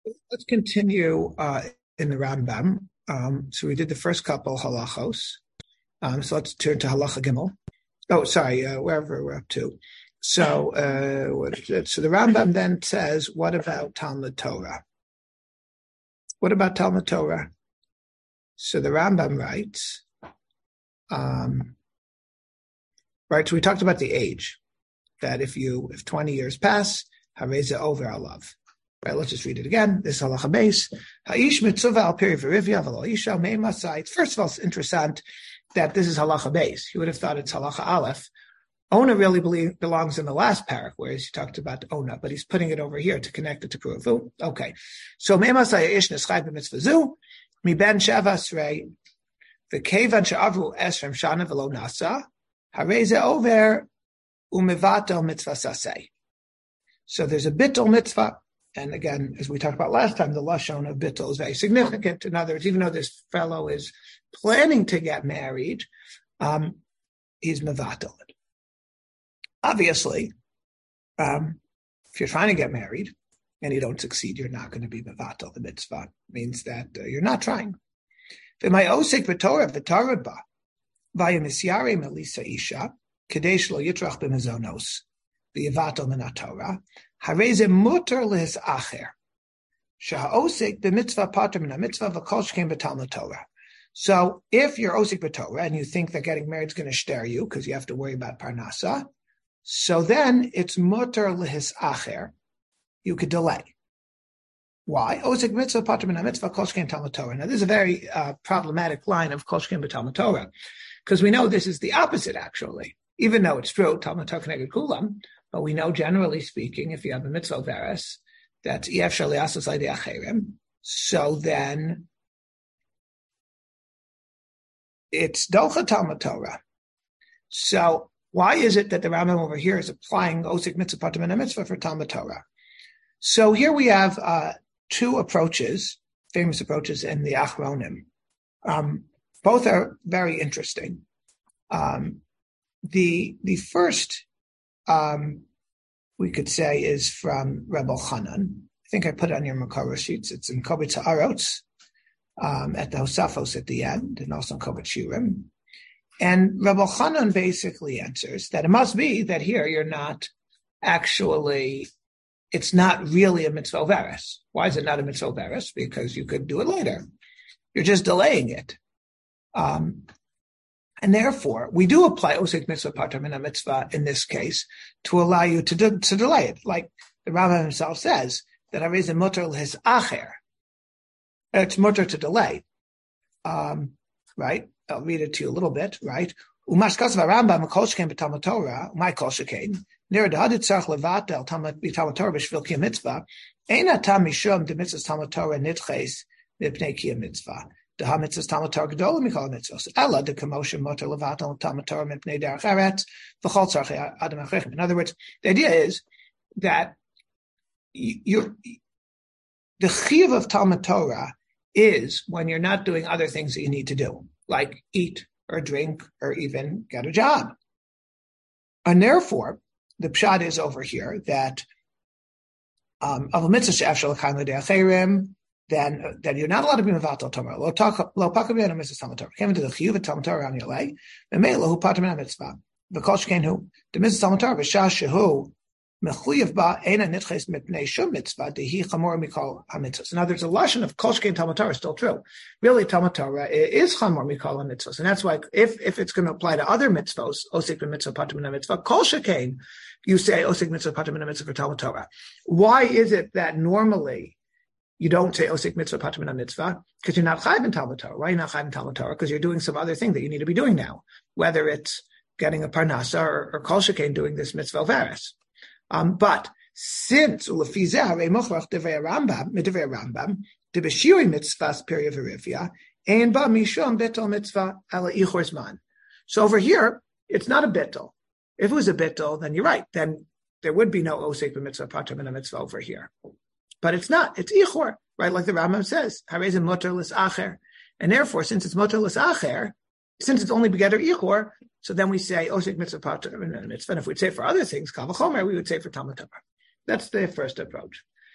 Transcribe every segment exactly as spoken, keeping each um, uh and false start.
Let's continue uh, in the Rambam. Um, so we did the first couple halachos. Um, so let's turn to halacha gimel. Oh, sorry, uh, wherever we're up to. So, uh, what is it? So the Rambam then says, what about Talmud Torah? What about Talmud Torah? So the Rambam writes, um, right, so we talked about the age, that if you, if twenty years pass, hareza over alav. Right, let's just read it again. This halacha base. Ha'ish mitzvah al peri v'rivya v'lo isha me'masai. First of all, it's interesting that this is halacha base. You would have thought it's halacha aleph. Ona really believe, belongs in the last parak, whereas he talked about Ona, but he's putting it over here to connect it to Kuruvu. Okay. So me'masai ish neschai b'mitzvah zu, mi ben sheva asrei, v'kevan she'avru esrem shana v'lo nasa, hareze over u'mevato mitzvah sasei. So there's a bittul mitzvah. And again, as we talked about last time, the lashon of bittul is very significant. In other words, even though this fellow is planning to get married, um, he's mevatel. Obviously, um, if you're trying to get married and you don't succeed, you're not going to be mevatel. The mitzvah means that uh, you're not trying. V'may osek b'torah v'tarad ba v'yamisyare melisa isha kadesh lo yitrach b'mezonos v'yivatel min Torah. Hareze muter lehis acher. Sha'osik b'mitzvah pater min ha'mitzvah v'kol shkein b'talmud Torah. So if you're osik b'torah and you think that getting married is going to stare you because you have to worry about parnasa, so then it's muter lehis acher. You could delay. Why? Osik mitzvah pater min ha'mitzvah kol shkein b'talmud Torah. Now this is a very uh, problematic line of kol shkein b'talmud Torah because we know this is the opposite actually. Even though it's true, Talmud Torah keneged kulam. But we know, generally speaking, if you have a mitzvah veres, that's ef shaliasos l'idei acherim. So then it's docha Talmud Torah. So why is it that the Rambam over here is applying osik mitzvah pater min ha'mitzvah for Talmud Torah? So here we have uh, two approaches, famous approaches in the Achronim. Um, both are very interesting. Um, the the first. Um, we could say is from Rebbe Chanan. I think I put it on your Makara sheets. It's in Kobitz Ha'arotz, um, at the Hosafos at the end, and also in Kobitz Shirim. And Rebbe Chanan basically answers that it must be that here you're not actually, it's not really a mitzvah veres. Why is it not a mitzvah veres? Because you could do it later. You're just delaying it. Um, And therefore, we do apply osik mitzvah pater min ha'mitzvah in this case to allow you to, de- to delay it. Like the Rambam himself says, that hareze muter lehis acher. It's muter to delay. Um, right? I'll read it to you a little bit, right? Umashkas v'Rambam kol shkein b'Talmud Torah, my kol shkein, nir dehadit tzarich levatel b'Talmud Torah b'shvil kiyam mitzvah, ein atam mishum de mitzvahs Talmud Torah nitches mipnei kiyam mitzvah. The hamitzvahs Talmud Torah gedolah mikol mitzvahs. Ella de commotion muter levatel Talmud Torah mipnei derech eretz v'chol tzarich adam achrechem. In other words, the idea is that you, the chiyuv of Talmud Torah is when you're not doing other things that you need to do, like eat or drink or even get a job. And therefore, the pshat is over here that um, then then you're not allowed to be mevatel Torah. Lo pakav no mitzvah Talmud Torah. Came into the chiyuv of Talmud Torah on your leg. Memela hu pater min mitzvah. V'kol shkein hu the mitzvah Talmud Torah v'shah shehu mechuyev ba eina nitches mipnei shum mitzvah dehi chamor mikol hamitzvahs. Now there's a lashon of kol shkein Talmud Torah is still true. Really, Talmud Torah is chamor mikol hamitzvahs, and that's why if if it's going to apply to other mitzvahs, osik mitzvah pater min mitzvah kol shkein, you say osik mitzvah pater min mitzvah for Talmud Torah. Why is it that normally you don't say osik mitzvah pater min mitzvah? Because you're not chayv in Talmud Torah. Why are you not chayv in Talmud Torah? Because you're doing some other thing that you need to be doing now, whether it's getting a parnasa or, or kol shkein doing this mitzvah veres. Um, but since ulefizeh harei mochrach divrei Rambam midivrei Rambam de b'shiri mitzvahs peri v'rivya ein ba mishum bittul mitzvah ala ichor zman. So over here, it's not a bittul. If it was a bittul, then you're right. Then there would be no osek b'mitzvah pater min mitzvah over here. But it's not. It's ichor, right? Like the Rambam says, hareze muter lis acher. And therefore, since it's muter lis acher, since it's only begetter ichor, so then we say osik mitzvah pater min mitzvah. And if we'd say for other things, kal v'chomer, we would say for Talmud Torah. That's the first approach.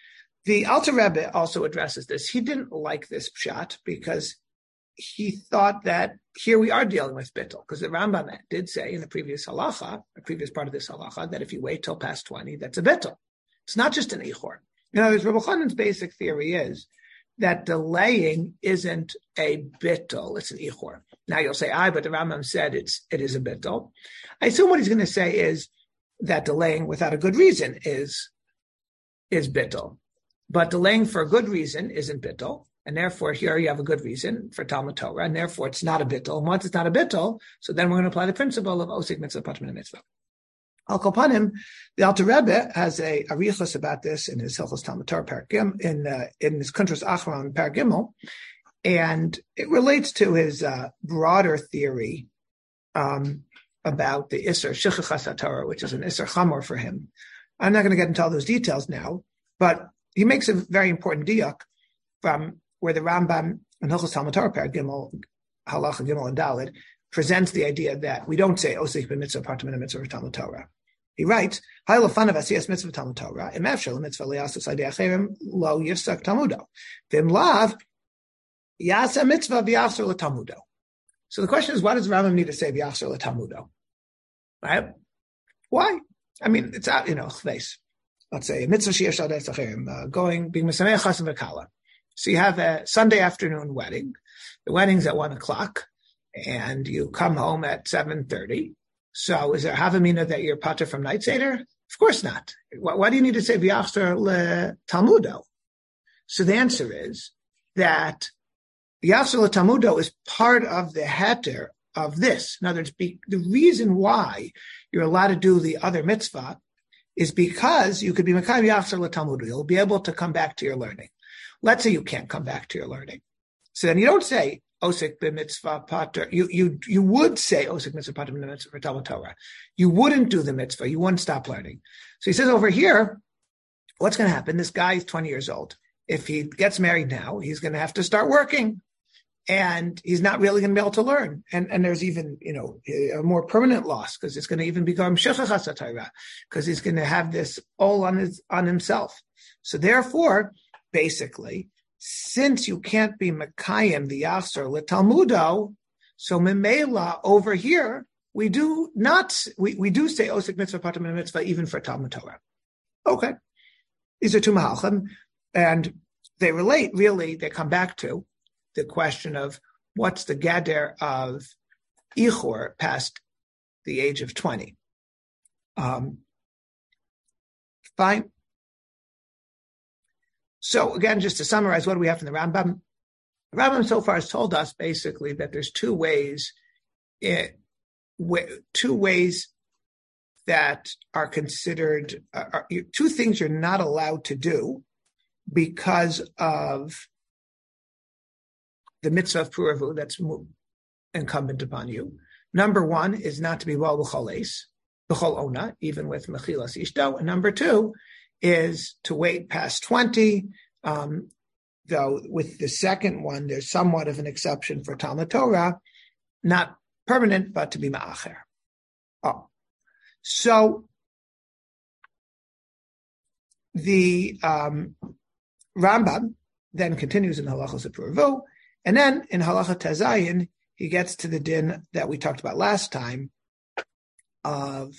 The Alter Rebbe also addresses this. He didn't like this pshat because he thought that here we are dealing with bittul, because the Rambam did say in the previous halacha, the previous part of this halacha, that if you wait till past twenty, that's a bittul. It's not just an ichor. In other words, Rabbi Chanan's basic theory is that delaying isn't a bittul, it's an ichor. Now you'll say, "I," but the Rambam said it's it is a bittul. I assume what he's going to say is that delaying without a good reason is is bittul, but delaying for a good reason isn't bittul. And therefore, here you have a good reason for Talmud Torah, and therefore it's not a bittul. And once it's not a bittul, so then we're going to apply the principle of osik mitzvah patur min mitzvah. Al kol panim, the Alter Rebbe has a arichos about this in his Hilchos Talmud Torah Paragim, in uh, in his Kuntras Achron Paragimel, and it relates to his uh, broader theory um, about the Isser Shechachas HaTorah, which is an Isser Chamor for him. I'm not going to get into all those details now, but he makes a very important diak from where the Rambam in Hilchos Talmud Torah Paragimel, Halacha Gimel and Daled, presents the idea that we don't say osik b'mitzvah patur min mitzvah for Talmud Torah. He writes, "Hay lefanav asiyas mitzvah Talmud Torah, im efshel mitzvah liyasus adei acherim lo yifsak Talmudo, v'im lav yasa mitzvah v'yachzer leTalmudo." So the question is, why does the Rambam need to say v'yachzer leTalmudo? Right? Why? I mean, it's out, you know, chveis. Let's say mitzvah sheyesh adei acherim, going being misameach chas v'kala. So you have a Sunday afternoon wedding. The wedding's at one o'clock, and you come home at seven thirty. So is there havamina that you're pater from night seder? Of course not. Why, why do you need to say v'yachzer leTalmudo? So the answer is that v'yachzer leTalmudo is part of the heter of this. In other words, be, the reason why you're allowed to do the other mitzvah is because you could be mekayim v'yachzer leTalmudo. You'll be able to come back to your learning. Let's say you can't come back to your learning. So then you don't say osik b'mitzvah pater. You you you would say osik mitzvah pater mitzvah for Talmud Torah. You wouldn't do the mitzvah. You wouldn't stop learning. So he says over here, what's going to happen? This guy is twenty years old. If he gets married now, he's going to have to start working, and he's not really going to be able to learn. And and there's even you know a more permanent loss because it's going to even become shechachas HaTorah because he's going to have this all on his on himself. So therefore, basically, since you can't be Mekayim the Yachzer leTalmudo, so Memela over here, we do not, we, we do say Osik Mitzvah Patur min Mitzvah even for Talmud Torah. Okay. These are two Mahalchim, and they relate, really, they come back to the question of what's the Gader of Ichor past the age of twenty. Um, fine. So again, just to summarize, what do we have from the Rambam? The Rambam so far has told us basically that there's two ways, it, two ways that are considered, uh, are, two things you're not allowed to do because of the mitzvah of puravu that's incumbent upon you. Number one is not to be well b'chol eis, b'chol ona, even with mechilas ishto. And number two is to wait past twenty, um, though with the second one, there's somewhat of an exception for Talmud Torah, not permanent, but to be ma'acher. Oh, so the um, Rambam then continues in Halachos HaPuravu, and then in Halacha Tezayin, he gets to the din that we talked about last time of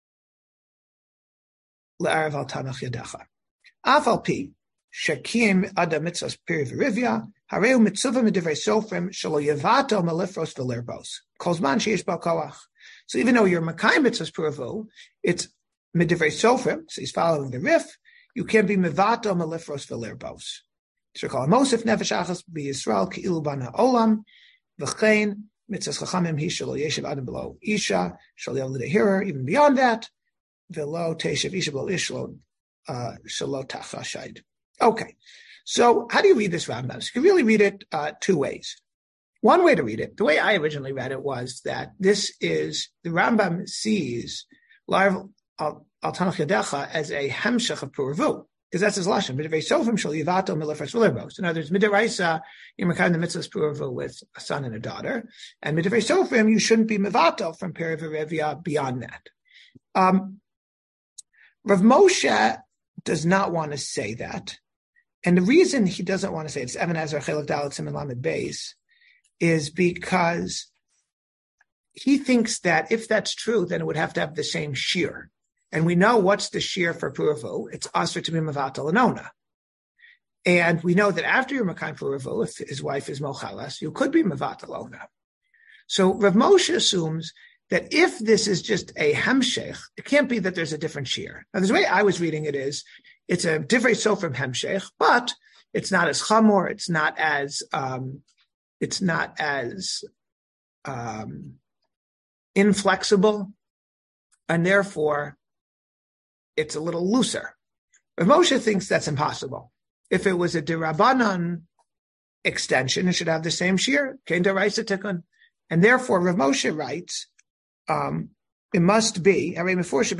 Le'arav al Tanach Yadecha. Afal pi shakim ada mitzvahs piri v'rivya hareu mitzvah midivrei sofrim shelo yevato malifros v'lerbos kolzman sheish bal koach. So even though you're makayim mitzvahs puravu, it's midivrei sofrim. So he's following the rif. You can't be mevato malifros v'lerbos. Shekol mosif nefesh achas b'Yisrael keilu bana olam v'chein mitzvahs chachamim hi shelo yeshiv adam below isha shelo yav l'dehirer. Even beyond that. Velo teshav isha b'lo ishlo shelo tachashayid. Okay, so how do you read this Rambam? So you can really read it uh, two ways. One way to read it, the way I originally read it, was that this is the Rambam sees L'arav al Tanach Yadecha as a hemshech of puravu, because that's his lashon. Midivei sofim shel yivato milifres v'lerbos. In other words, midiraisa you're makayim the mitzvahs puravu with a son and a daughter, and midivei sofim you shouldn't be mivato from peri v'revia beyond that. Um, Rav Moshe does not want to say that And the reason he doesn't want to say it's Even Ezer Chelek Dalet Siman Lamed Beis is because he thinks that if that's true, then it would have to have the same shear. And we know what's the shear for Puravu. It's Asr to be Mavatal and Ona. And we know that after you're Makayim Puravu, if his wife is Mochalas, you could be Mavatal Ona. So Rav Moshe assumes that if this is just a Hemshech, it can't be that there's a different shear. Now, the way I was reading it is, it's a different so from Hemshech, but it's not as chamor, it's not as, um, it's not as um, inflexible, and therefore it's a little looser. Rav Moshe thinks that's impossible. If it was a Dirabanan extension, it should have the same shear, Kein Daraisa Tikkun. And therefore, Rav Moshe writes, um, it must be, Kama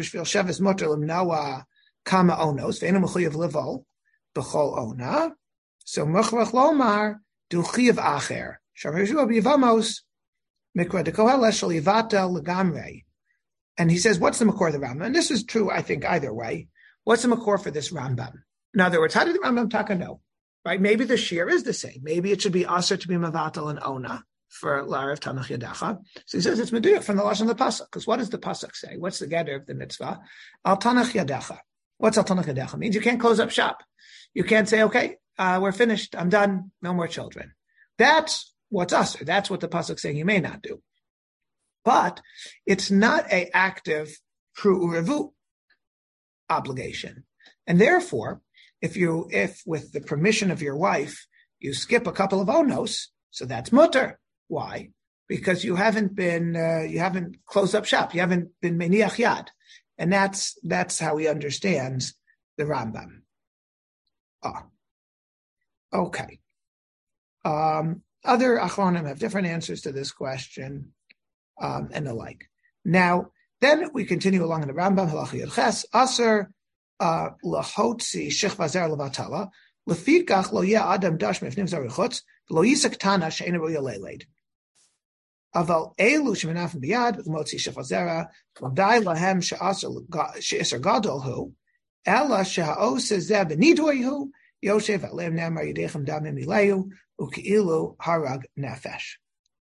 onos, ve'enu mechuyev levo, b'chol ona. So mechrach lomar du chiyav acher. Shar Yeshua b'yivamos mikra dekohela shel yivatel legamrei. And he says, what's the makor of the Rambam? And this is true, I think, either way. What's the makor for this Rambam? In other words, how did the Rambam taka know? Right? Maybe the shear is the same. Maybe it should be aser to be mavatel and ona for Larav Tanach Yadacha. So he says it's meduyuk from the lashon of the pasuk. Because what does the pasuk say? What's the gather of the mitzvah? Al Tanach Yadacha. What's Al Tanach Yadacha? Means you can't close up shop. You can't say, okay, uh, we're finished. I'm done. No more children. That's what's aser. That's what the pasuk's saying you may not do. But it's not a active true urevu obligation. And therefore, if you, if with the permission of your wife, you skip a couple of onos, so that's mutter. Why? Because you haven't been, uh, you haven't closed up shop. You haven't been meniach yad. And that's, that's how he understands the Rambam. Ah, okay. Um, other achronim have different answers to this question, um, and the like. Now, then we continue along in the Rambam, halacha yud ches, aser, uh, lahotzi shechva zer levatala, lefikach lo yeh adam dash mifnim zarichutz, lo yisak tana she'ena roya leleid. Aval elu shemenafim biyad, motzi shechva zera, v'dai lahem she'aser gadol hu, ela she'ha'os zeh b'nidoy hu, yoshev aleim nemar yidechem damim ilayu, u'ki'ilu harag nefesh.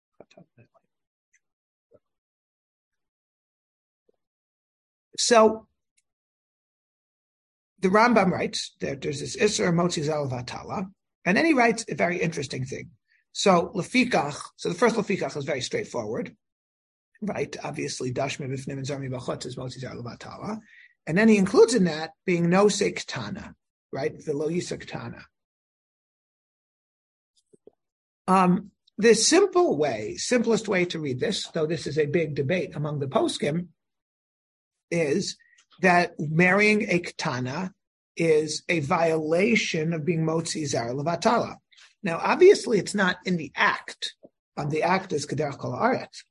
So, the Rambam writes that there's this Isser Motzi Zal Vatala, and then he writes a very interesting thing. So, Lefikach, so the first Lefikach is very straightforward, right? Obviously, Dashme Bifnim and Zarmi Bachot is Motzi Zal Vatala. And then he includes in that being no Sektana, right? The Lo Yisaktana. Um, the simple way, simplest way to read this, though this is a big debate among the poskim, is that marrying a ketana is a violation of being motzi zar levatala. Now, obviously, it's not in the act. Um, the act is kederach kol haaretz.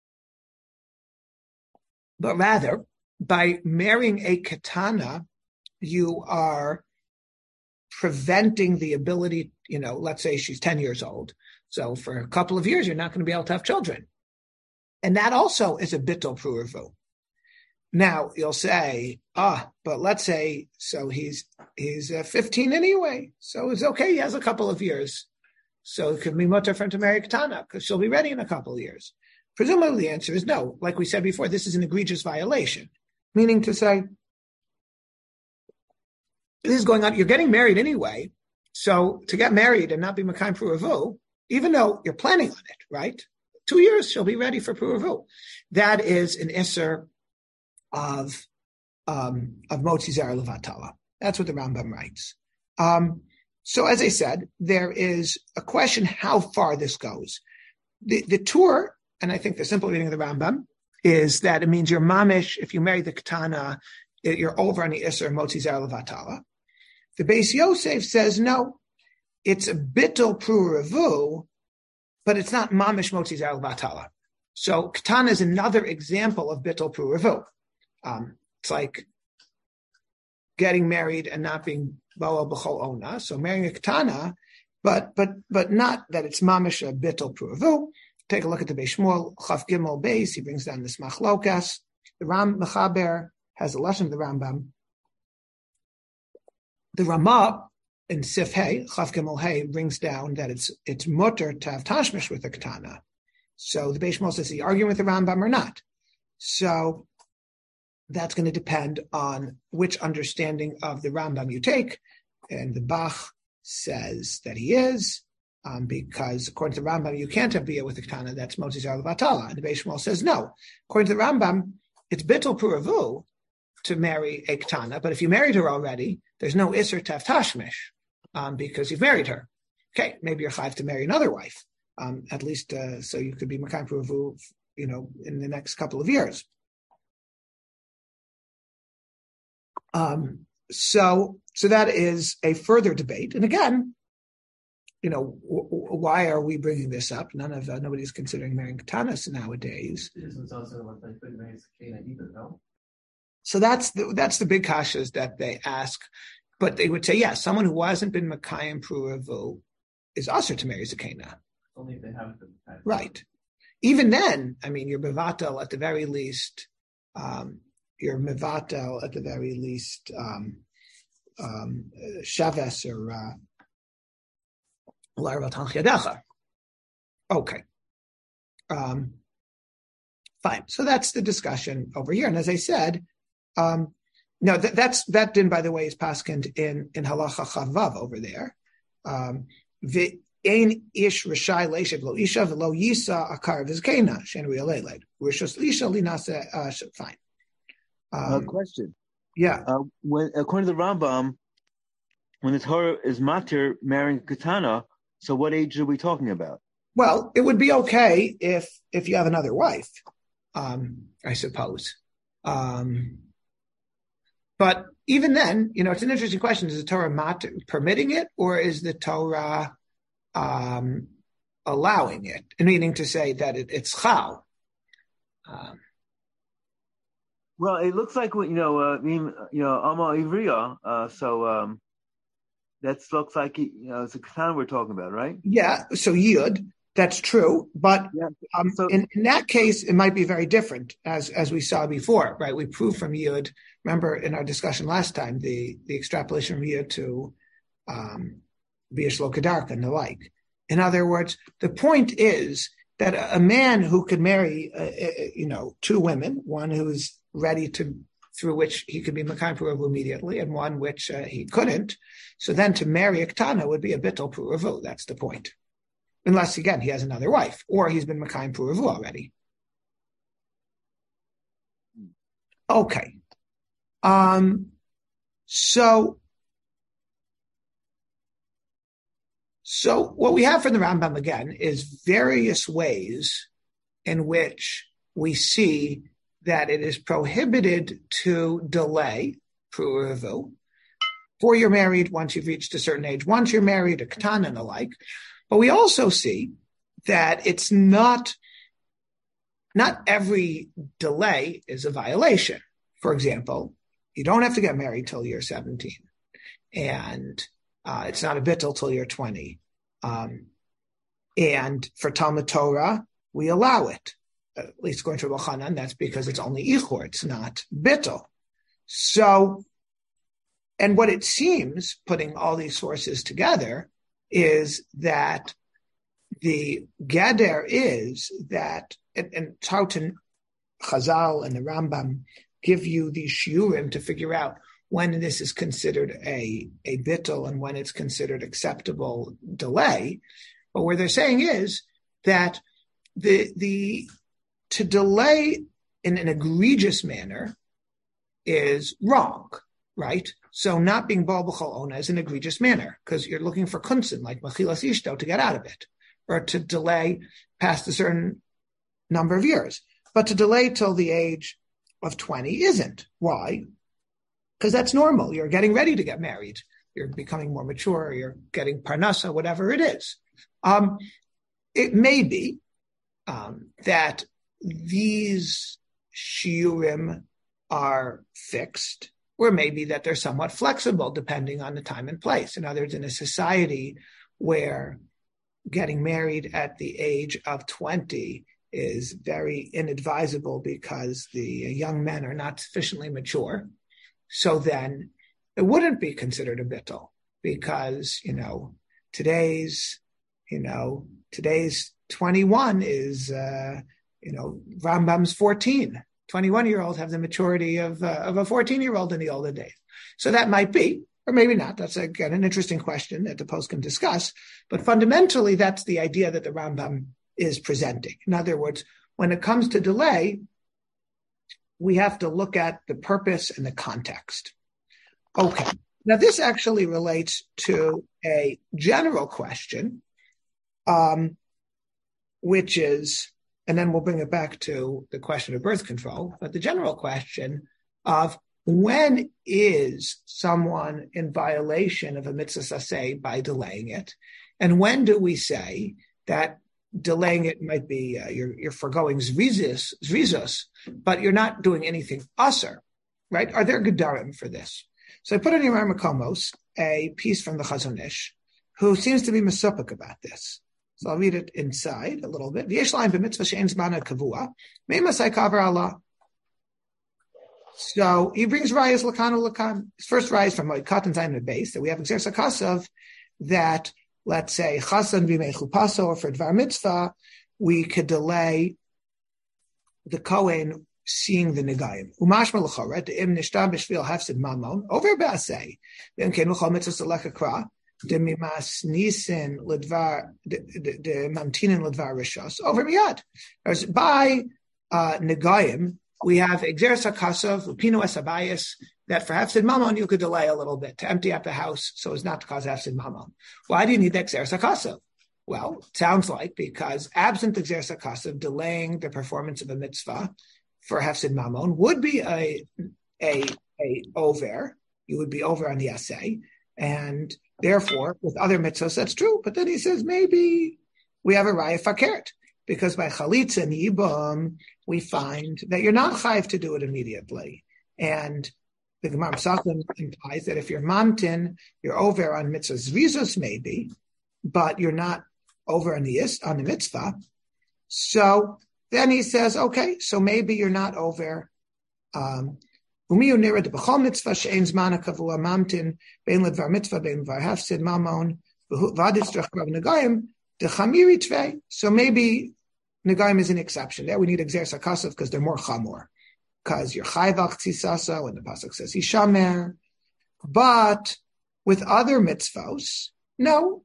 But rather, by marrying a ketana, you are preventing the ability, you know, let's say she's ten years old. So for a couple of years, you're not going to be able to have children. And that also is a bittul pru'ervu. Now you'll say, ah, but let's say, so he's he's uh, fifteen anyway, so it's okay. He has a couple of years, so it could be mutter for him to marry Ketana because she'll be ready in a couple of years. Presumably, the answer is no. Like we said before, this is an egregious violation, meaning to say, this is going on. You're getting married anyway, so to get married and not be Makayim Pru'avu, even though you're planning on it, right? Two years she'll be ready for Pru'avu. That is an Isser of um, of Motzi Zar Levatala. That's what the Rambam writes. Um, so as I said, there is a question how far this goes. The, the tour, and I think the simple reading of the Rambam, is that it means you're mamish, if you marry the Ketana, you're over on the Isser Motzi Zar Levatala. The Beis Yosef says, no, it's a bittul pru'revu, but it's not mamish Motzi Zar Levatala. So Ketana is another example of bittul pru'revu. Um, it's like getting married and not being ba'al b'chol ona. So marrying a ketana, but but but not that it's mamish a bittul pru'avu. Take a look at the Beis Shmuel Chaf Gimel Beis. He brings down this machlokas. The Ram Mechaber has a lesson of the Rambam. The Ramah in Sif Hey, Chaf Gimel Hey brings down that it's it's mutter to have tashmish with a ketana. So the Beis Shmuel says, is he arguing with the Rambam or not? So that's going to depend on which understanding of the Rambam you take. And the Bach says that he is, um, because according to the Rambam, you can't have bia with a ketana. That's Motzi Zar Levatala. And the Beis Shmuel says no. According to the Rambam, it's bittul puravu to marry a ketana, but if you married her already, there's no isser to have tashmish, um, because you've married her. Okay, maybe you're chayv to marry another wife, um, at least uh, so you could be makayim puravu, you know, in the next couple of years. Um, so, so that is a further debate. And again, you know, w- w- why are we bringing this up? None of uh, nobody's considering marrying katanas nowadays. So that's the, that's the big kashas that they ask. But they would say, yes, yeah, someone who hasn't been makayim puravu is usher to marry zakena. Only if they haven't been makayim. Right. Even then, I mean, you're mevatel at the very least. Um, you're mevatel at the very least. Um, um, shaves or uh, okay. Um, fine. So that's the discussion over here. And as I said, um, no, that, that's that. Din, by the way, is paskind in in halacha chavav over there. Um, Ein ish rishai leishav lo isha v'lo yisa akar v'zkeina shenri aleled. Rishos isha linase. Fine. Um, uh, question. Yeah. Uh, when according to the Rambam, when the Torah is matir marrying katana, so what age are we talking about? Well, it would be okay if if you have another wife, um, I suppose. Um, but even then, you know, it's an interesting question: is the Torah matir permitting it, or is the Torah um, allowing it? Meaning to say that it, it's chal. Um, well, it looks like you know, uh, you know, Alma Ivriya. Uh, so um, that looks like you know, it's a katana we're talking about, right? Yeah. So yud. That's true, but yeah. um, so, in, in that case, it might be very different, as as we saw before, right? We proved from Yud, remember in our discussion last time, the, the extrapolation from Yud to um, B'Yishlo Kedarka and the like. In other words, the point is that a, a man who could marry, uh, uh, you know, two women, one who's ready to, through which he could be Makayim Puravu immediately, and one which uh, he couldn't, so then to marry a Ketana would be a Bittul Puravu. That's the point. Unless, again, he has another wife, or he's been Makayim Puravu already. Okay. Um, so, so what we have from the Rambam, again, is various ways in which we see that it is prohibited to delay Puravu. Before you're married, once you've reached a certain age, once you're married, a Ketana and the like. But we also see that it's not, not every delay is a violation. For example, you don't have to get married till you're seventeen, and uh, it's not a bittul till you're twenty. Um, and for Talmud Torah, we allow it, at least going to Rabbi Chanan, that's because it's only ichor, it's not bittul. So, and what it seems, putting all these sources together, is that the Gader is that, and, and Tautan Chazal and the Rambam give you these shiurim to figure out when this is considered a, a bittul and when it's considered acceptable delay. But what they're saying is that the the to delay in an egregious manner is wrong, right? So not being Baal B'chol Ona is an egregious manner because you're looking for kunsin, like Machilas Ishto, to get out of it, or to delay past a certain number of years. But to delay till the age of twenty isn't. Why? Because that's normal. You're getting ready to get married. You're becoming more mature. You're getting parnasa, whatever it is. Um, it may be um, that these shiurim are fixed, or maybe that they're somewhat flexible depending on the time and place. In other words, in a society where getting married at the age of twenty is very inadvisable because the young men are not sufficiently mature, so then it wouldn't be considered a bittul. because, you know, today's, you know, today's twenty-one is, uh, you know, Rambam's fourteen. twenty-one-year-olds have the maturity of, uh, of a fourteen-year-old in the olden days. So that might be, or maybe not. That's, again, an interesting question that the post can discuss. But fundamentally, that's the idea that the Rambam is presenting. In other words, when it comes to delay, we have to look at the purpose and the context. Okay. Now, this actually relates to a general question, um, which is, and then we'll bring it back to the question of birth control, but the general question of when is someone in violation of a mitzvah saseh by delaying it? And when do we say that delaying it might be, uh, you're, you're foregoing zrizos, zrizos, but you're not doing anything usher, right? Are there gedarim for this? So I put in Yemar Makomos a piece from the Chazon Ish, who seems to be mesupik about this. So I'll read it inside a little bit. V'yesh laim b'mitzvah she'en zmana kavua, me'masai kaver Allah. So he brings rayas lakan lakan. His first raya is from Moed and Zayin base that we have exersa kasav that, let's say, chasan v'mei chupaso, or for dvar mitzvah, we could delay the kohen seeing the negayim. Umashma l'chora de'im nishtam b'shvil hafsid mamon over b'asei v'im ken l'chol mitzvah selech akra demimas nisin l'dvar de mamtinin l'dvar rishos over miyad. By uh, negayim, we have exersa kasav upino esabayis that for hafsid mamon you could delay a little bit to empty out the house so as not to cause hafsid mamon. Why do you need the exersa kasav? Well, it sounds like because absent exersa kasav, delaying the performance of a mitzvah for hafsid mamon would be a a a over. You would be over on the essay, and therefore with other mitzvahs that's true. But then he says maybe we have a raya fakert because by chalitza and yibum we find that you're not chayiv to do it immediately, and the Gemara Pesachim implies that if you're mamtin, you're over on mitzvahs zrizos maybe, but you're not over on the on the mitzvah. So then he says, okay, so maybe you're not over. Um, Umiyu nira de b'chol mitzvah she'ein zmana kavua mamtin bein ledvar mitzvah bein ledvar hafsid mamon v'aditz drach krav negayim dechamiri tvei. So maybe negayim is an exception. There we need exersa kasav because they're more chamor. Because you're chayvach tzisasa when the pasuk says hishamer. But with other mitzvos, no.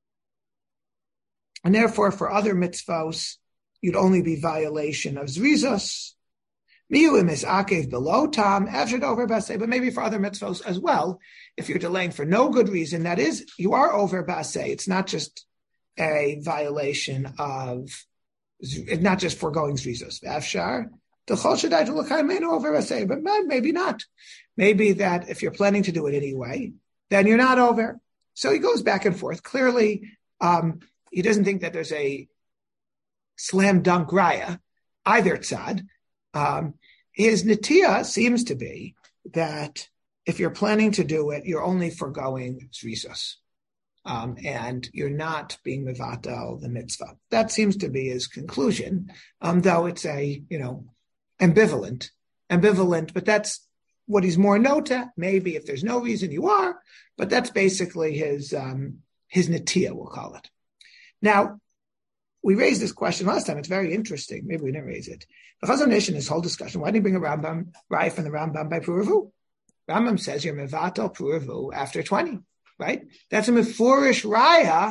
And therefore, for other mitzvos, you'd only be violation of zrizos. Miyuim is akev below tam, after over basei, but maybe for other mitzvos as well. If you're delaying for no good reason, that is, you are over basei. It's not just a violation of, it's not just foregoing zrizos. Afshar, the chol shadai to l'chaim meinu over basei, but maybe not. Maybe that if you're planning to do it anyway, then you're not over. So he goes back and forth. Clearly, um, he doesn't think that there's a slam dunk raya, either tzad. Um, his netiya seems to be that if you're planning to do it, you're only foregoing zrizos, um, and you're not being mevatel the mitzvah. That seems to be his conclusion, um, though it's a, you know, ambivalent, ambivalent, but that's what he's more nota. Maybe if there's no reason you are, but that's basically his, um, his netiya, we'll call it. Now, we raised this question last time. It's very interesting. Maybe we didn't raise it. The Chazon Ish in this whole discussion, why did he bring a Rambam, Raya from the Rambam by Puravu? Rambam says you're mevatel Puravu after twenty, right? That's a mefurish Raya,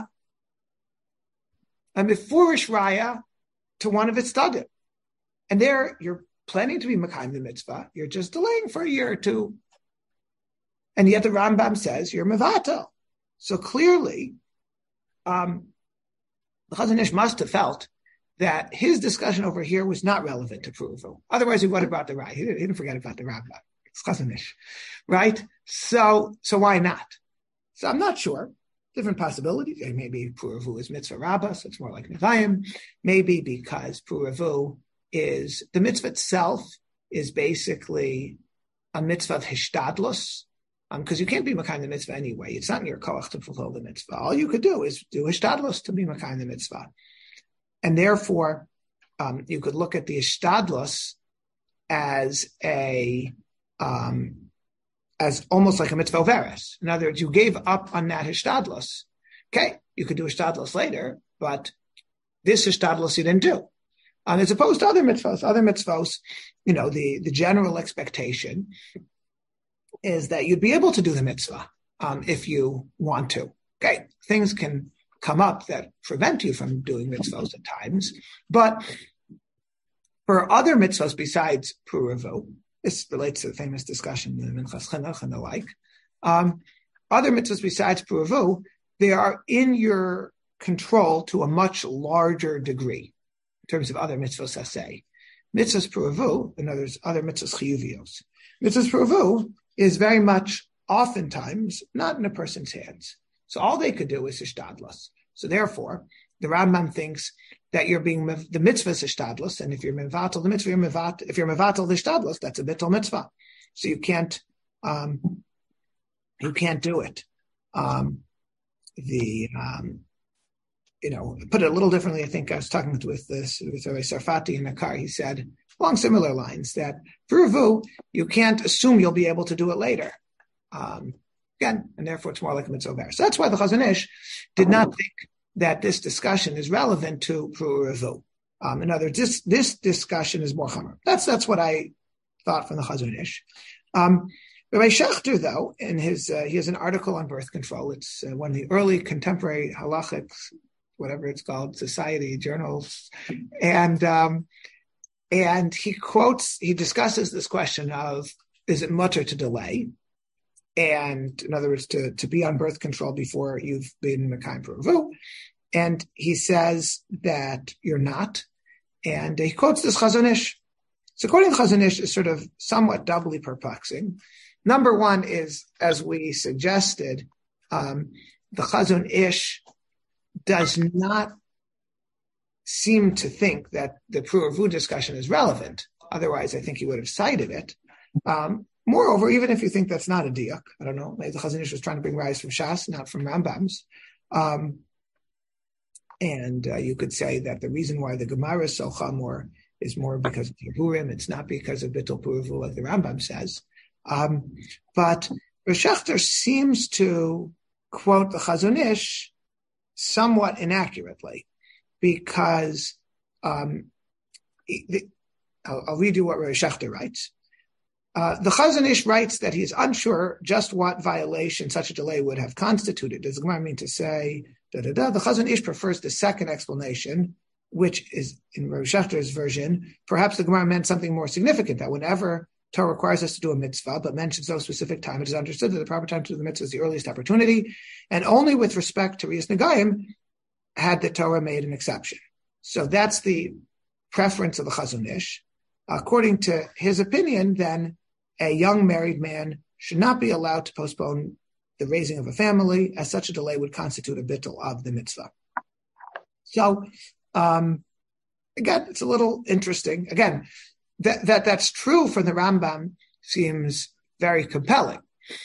a mefurish Raya to one of its studim. And there, you're planning to be Mekayim the mitzvah. You're just delaying for a year or two. And yet the Rambam says you're mevatel. So clearly, um, the Chazon Ish must have felt that his discussion over here was not relevant to Puravu. Otherwise, he would have brought the Raya. He didn't, he didn't forget about the Rambam. It's Chazon Ish, right? So, so why not? So I'm not sure. Different possibilities. Maybe Puravu is mitzvah rabbah, so it's more like Nevayim. Maybe because Puravu is, the mitzvah itself is basically a mitzvah of hishtadlus, because um, you can't be Mekayim the mitzvah anyway. It's not in your koach to fulfill the mitzvah. All you could do is do hishtadlus to be Mekayim the mitzvah. And therefore, um, you could look at the hishtadlus as a, um, as almost like a mitzvah veres. In other words, you gave up on that hishtadlus. Okay, you could do hishtadlus later, but this hishtadlus you didn't do. Um, as opposed to other mitzvahs. Other mitzvahs, you know, the, the general expectation is that you'd be able to do the mitzvah um, if you want to. Okay, things can come up that prevent you from doing mitzvahs at times, but for other mitzvahs besides Puravu, this relates to the famous discussion in Minchas Chinuch and the like, um, other mitzvahs besides Puravu, they are in your control to a much larger degree in terms of other mitzvahs aseh. Mitzvahs Puravu, in other words, other mitzvahs chiyuvios. Mitzvahs Puravu is very much oftentimes not in a person's hands. So all they could do is ishtadlus. So therefore, the Rambam thinks that you're being, the mitzvah is ishtadlus, and if you're mevatel the mitzvah, you're mevatel, if you're mevatel the ishtadlus, that's a bittul mitzvah. So you can't, um, you can't do it. Um, the, um, you know, put it a little differently, I think I was talking with this, with Rabbi Sarfati in the car, he said, along similar lines, that for Ravu, you can't assume you'll be able to do it later. Um, again, and therefore it's more like a mitzvah ver. So that's why the Chazon Ish did not think that this discussion is relevant to Puravu. Um, in other words, this, this discussion is more chamer. That's that's what I thought from the Chazon Ish. Um, Rabbi Schechter, though, in his uh, he has an article on birth control. It's uh, one of the early contemporary halachic, whatever it's called, society journals, and um, and he quotes, he discusses this question of, is it mutter to delay? And in other words, to, to be on birth control before you've been Mekayim Puravu. And he says that you're not. And he quotes this Chazon Ish. So quoting Chazon Ish is sort of somewhat doubly perplexing. Number one is, as we suggested, um, the Chazon Ish does not seem to think that the Puravu discussion is relevant. Otherwise, I think he would have cited it. Um, Moreover, even if you think that's not a diak, I don't know, maybe the Chazon Ish was trying to bring rise from Shas, not from Rambam's. Um, and uh, you could say that the reason why the Gemara is so chamor is more because of Yehurim, it's not because of Bittul Puravu, like the Rambam says. Um, but Rosh Hashanah seems to quote the Chazon Ish somewhat inaccurately, because um, the, I'll, I'll read you what Rosh Hashanah writes. Uh, the Chazon Ish writes that he is unsure just what violation such a delay would have constituted. Does the Gemara mean to say, da da da? The Chazon Ish prefers the second explanation, which is in Rosh Hashem's version. Perhaps the Gemara meant something more significant, that whenever Torah requires us to do a mitzvah, but mentions no specific time, it is understood that the proper time to do the mitzvah is the earliest opportunity, and only with respect to Riyas Negayim had the Torah made an exception. So that's the preference of the Chazon Ish. According to his opinion, then, a young married man should not be allowed to postpone the raising of a family, as such a delay would constitute a bittul of the mitzvah. So, um, again, it's a little interesting. Again, that, that that's true for the Rambam seems very compelling.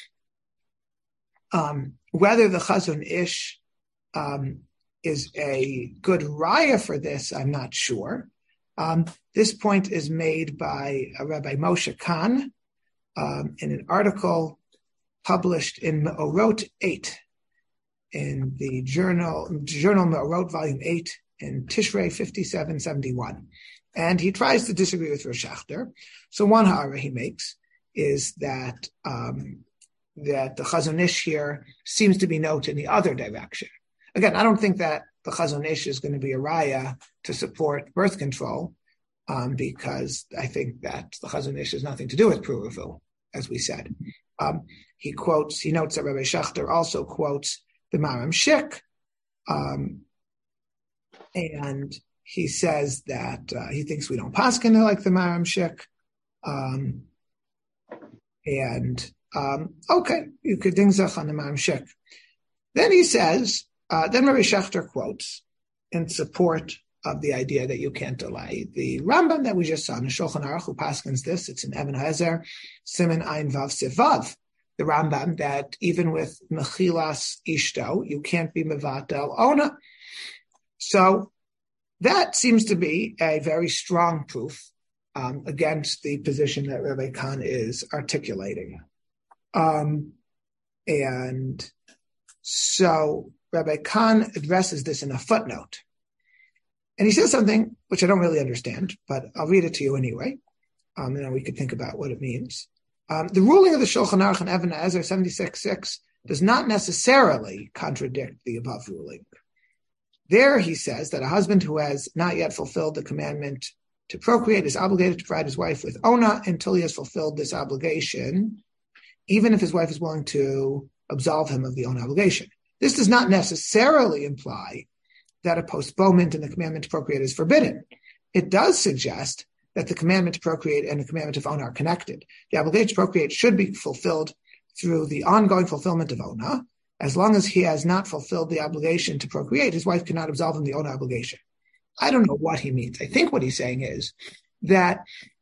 Um, whether the Chazon Ish um, is a good raya for this, I'm not sure. Um, this point is made by uh, Rabbi Moshe Khan, Um, in an article published in Me'orot eight, in the journal, journal Me'orot volume eight, in Tishrei fifty-seven seventy-one. And he tries to disagree with Rosh Hashanah. So one ha'ara he makes is that um, that the Chazon Ish here seems to be note in the other direction. Again, I don't think that the Chazon Ish is going to be a raya to support birth control, Um, because I think that the Chazon Ish has nothing to do with Puravu, as we said. Um, he quotes, he notes that Rabbi Schechter also quotes the Maram Shik, um, and he says that uh, he thinks we don't paskin like the Maram Shik, um, and um, okay, you could dingzach on the Maram Shik. Then he says, uh, then Rabbi Schechter quotes in support of the idea that you can't delay the Rambam that we just saw in the Shulchan Aruch, who paskins this. It's in Even Hazer, Siman Ein Vav Sivav. The Rambam that even with Mechilas Ishto, you can't be Mevatel Ona. So that seems to be a very strong proof um, against the position that Rabbi Khan is articulating. Um, and so Rabbi Kahn addresses this in a footnote. And he says something which I don't really understand, but I'll read it to you anyway. Um, and then we could think about what it means. Um, the ruling of the Shulchan Aruch and Even HaEzer seventy-six six does not necessarily contradict the above ruling. There he says that a husband who has not yet fulfilled the commandment to procreate is obligated to provide his wife with ona until he has fulfilled this obligation, even if his wife is willing to absolve him of the ona obligation. This does not necessarily imply that a postponement in the commandment to procreate is forbidden. It does suggest that the commandment to procreate and the commandment of ona are connected. The obligation to procreate should be fulfilled through the ongoing fulfillment of ona. As long as he has not fulfilled the obligation to procreate, his wife cannot absolve him the ona obligation. I don't know what he means. I think what he's saying is that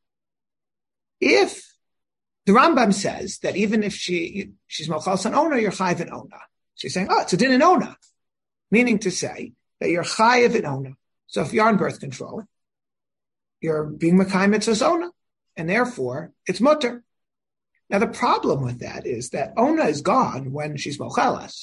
if the Rambam says that even if she she's mochal on ona, you're chayiv in ona. She's saying, oh, it's a din in ona, meaning to say that you're chayiv in ona. So if you're on birth control, you're being mekayim mitzvahs ona, and therefore it's mutter. Now the problem with that is that ona is gone when she's mochelas.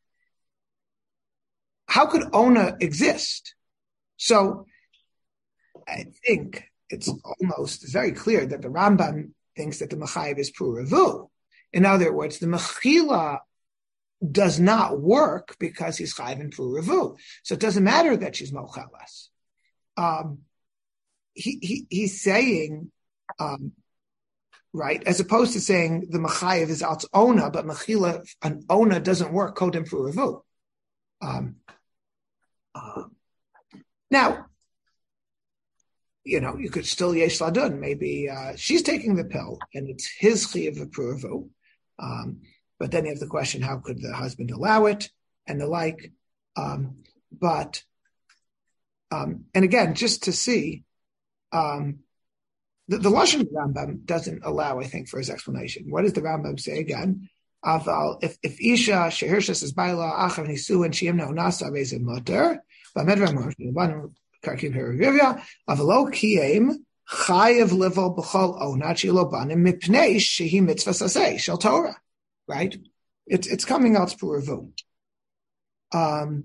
How could ona exist? So I think it's almost it's very clear that the Rambam thinks that the mechayiv is puravu. In other words, the mechila does not work because he's chayiv in puravu. So it doesn't matter that she's mochelas. Um, he, he he's saying, um, right, as opposed to saying the mechayiv is out ona, but mechila an ona doesn't work kodem puravu. Um, um, Now, you know, you could still yesh ladun. Maybe uh, she's taking the pill and it's his chiyuv v'puravu. Um, but then you have the question, how could the husband allow it and the like? Um, but, um, and again, just to see, um, the, the Lashon of the Rambam doesn't allow, I think, for his explanation. What does the Rambam say again? Aval, if, if Isha, shehirshas is baila, achav nisu, and sheim no nasa vezim mutter, Avalo kiyem chayev level b'chol onat shelo banim mipnei shehi mitzvah saseh shel Torah. Right? It's it's coming out puravu. Um.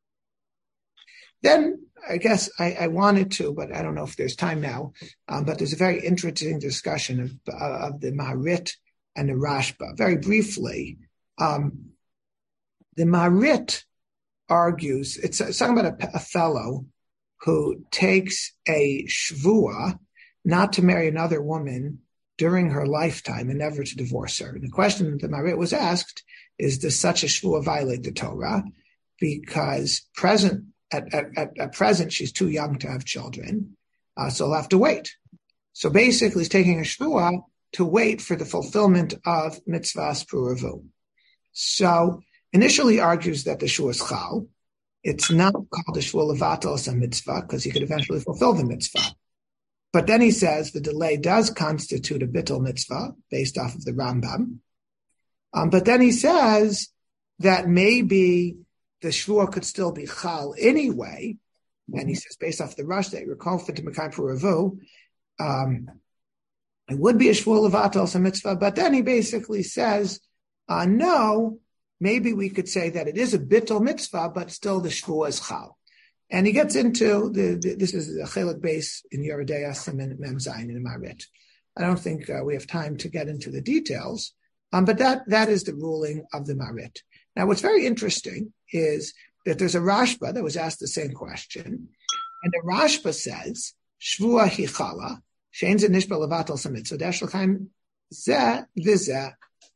Then I guess I, I wanted to, but I don't know if there's time now. Um, but there's a very interesting discussion of uh, of the Maharit and the Rashba. Very briefly, um, the Maharit argues, it's, it's talking about a, a fellow who takes a shvua not to marry another woman during her lifetime and never to divorce her. And the question that the Maharit was asked is, does such a shvua violate the Torah? Because present at, at, at present, she's too young to have children, uh, so he'll have to wait. So basically, he's taking a shvua to wait for the fulfillment of mitzvahs puravu. So initially argues that the shvua is chal. It's not called a shvua levatel as a mitzvah because he could eventually fulfill the mitzvah. But then he says the delay does constitute a bittul mitzvah based off of the Rambam. Um, but then he says that maybe the shvua could still be chal anyway. And he says based off the Rush that you're confident to mekayim puravu, um, it would be a shvua levatel as a mitzvah. But then he basically says, uh, no, maybe we could say that it is a bittul mitzvah, but still the shvua is chal. And he gets into, the, the this is a chelik base in Yoreh De'ah and Mem Zayin in Maharit. I don't think uh, we have time to get into the details, um, but that that is the ruling of the Maharit. Now, what's very interesting is that there's a Rashba that was asked the same question, and the Rashba says, shvua hi chala, she'en ze nishba levatel sa mitzvah, dash l'chaim zeh v'zeh,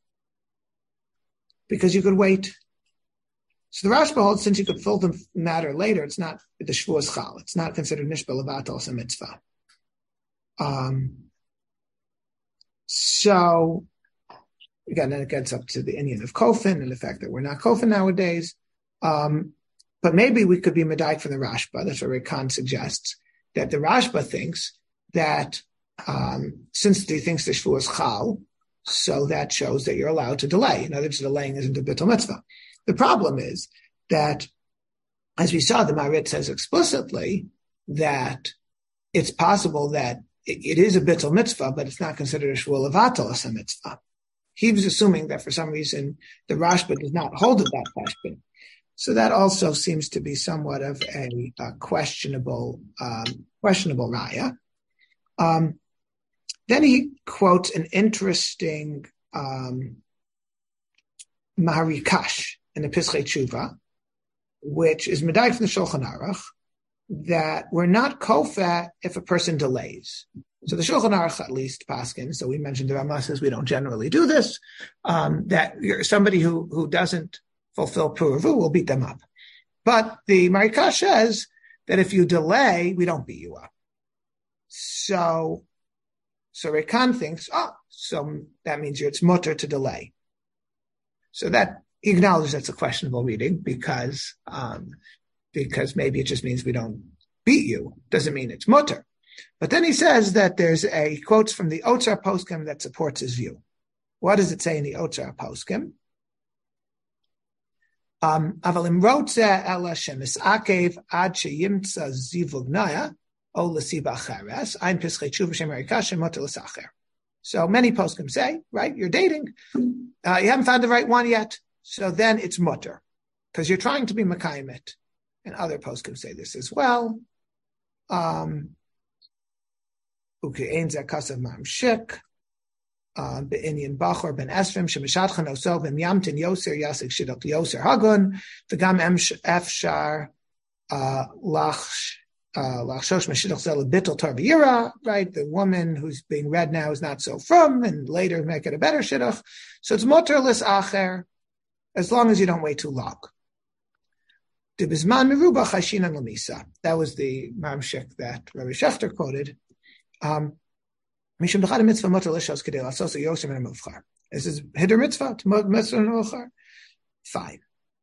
because you could wait. So the Rashba holds, since you could fill the matter later, it's not the shvuas chal. It's not considered nishba levatel as a mitzvah. Um, so again, then it gets up to the Indian of Kofin and the fact that we're not Kofin nowadays. Um, but maybe we could be medayik from the Rashba. That's what Ray Khan suggests, that the Rashba thinks that um, since he thinks the shvuas chal, so that shows that you're allowed to delay. In other words, delaying isn't a bittul mitzvah. The problem is that, as we saw, the Maharit says explicitly that it's possible that it, it is a bittul mitzvah, but it's not considered a shvua levatel as a mitzvah. he was assuming that for some reason the Rashba does not hold to that pashbin. So that also seems to be somewhat of a, a questionable, um, questionable raya. Um, then he quotes an interesting um, Maharikash in the Pischei Tshuva, which is medayik from the Shulchan Aruch, that we're not kofeh if a person delays. So the Shulchan Aruch at least paskin, so we mentioned the Rama says we don't generally do this, um, that you're somebody who, who doesn't fulfill Puravu will beat them up. But the Marikash says that if you delay, we don't beat you up. So, so Rekan thinks, oh, so that means it's mutter to delay. So that he acknowledges that's a questionable reading because, um, because maybe it just means we don't beat you. Doesn't mean it's mutter. But then he says that there's a quotes from the Otzar Poskim that supports his view. What does it say in the Otzar Poskim? Um, Avalim rotze ela shemisakev ad sheyimtza zivug naya o l'siba cheres ein pischei tshuva shemerikash mutter l'sacher. So many poskim say, right, you're dating, uh, you haven't found the right one yet, so then it's mutter, because you're trying to be mekayim it. And other poskim say this as well. Um, Uke'ein zakasav mamshik, be'inyan bachor ben esrim shemishadchan oso ben yamtin yoser yasik shidok yoser hagun v'gam efshar lach lachshosh meshidok zel bittul tarviyira. Right, the woman who's being read now is not so from, and later make it a better shidduch. So it's mutter lis acher, as long as you don't wait too long. That was the mamshik that Rabbi Shechter quoted. Um, this is Hiddur mitzvah, mitzvah. Fine.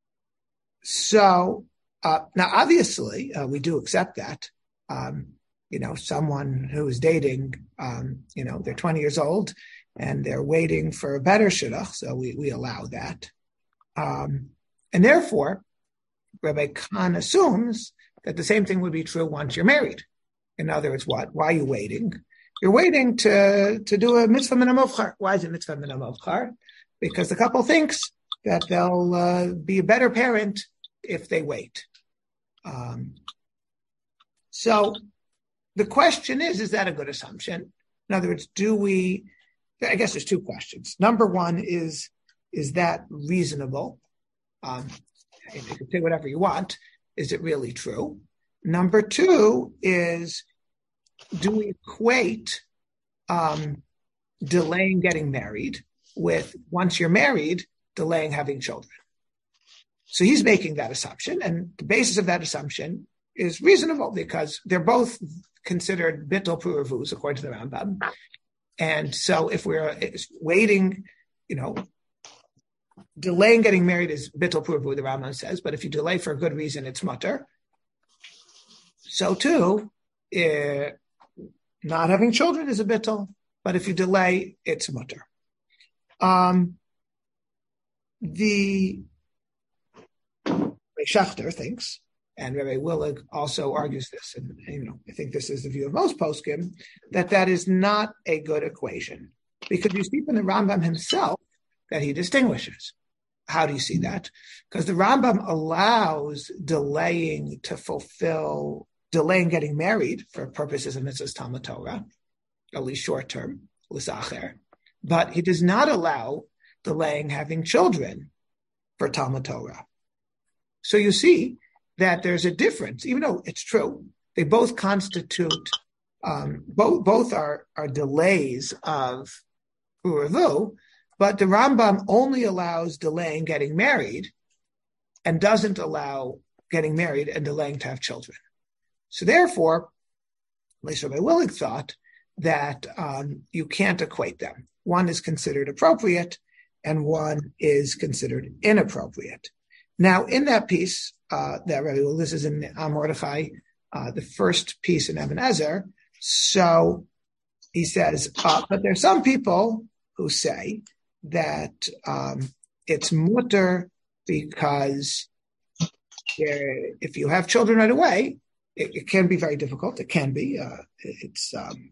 So uh, now, obviously, uh, we do accept that. Um, you know, someone who is dating, um, you know, they're twenty years old and they're waiting for a better shidduch, so we, we allow that. Um, and therefore, Rabbi Khan assumes that the same thing would be true once you're married. In other words, what? Why are you waiting? You're waiting to, to do a mitzvah min hamavchar. Why is it mitzvah min hamavchar? Because the couple thinks that they'll uh, be a better parent if they wait. Um, so the question is, is that a good assumption? In other words, do we, I guess there's two questions. Number one is, is that reasonable? Um, you can say whatever you want. Is it really true? Number two is, do we equate um, delaying getting married with, once you're married, delaying having children? So he's making that assumption, and the basis of that assumption is reasonable because they're both considered bittul puruvus according to the Rambam. And so if we're waiting, you know, delaying getting married is bittul puruvu, the Rambam says, but if you delay for a good reason, it's mutter. So too, uh, not having children is a bittul, but if you delay, it's mutter. Um, the Rabbi Shechter thinks, and Rabbi Willig also argues this, and you know, I think this is the view of most poskim, that that is not a good equation, because you see from the Rambam himself that he distinguishes. How do you see that? Because the Rambam allows delaying to fulfill, delaying getting married for purposes of mitzvahs Talmud Torah, at least short term, l'sacher, but he does not allow delaying having children for Talmud Torah. So you see that there's a difference, even though it's true, they both constitute, um, both both are, are delays of Uravu, but the Rambam only allows delaying getting married and doesn't allow getting married and delaying to have children. So therefore, at least Rabbi Willig thought that um, you can't equate them. One is considered appropriate and one is considered inappropriate. Now, in that piece, uh, that Rabbi Willig, this is in Am Mordechai, uh, the first piece in Eben Ezer. So he says, uh, but there's some people who say that um, it's mutter because if you have children right away, it, it can be very difficult. It can be. Uh, it's um,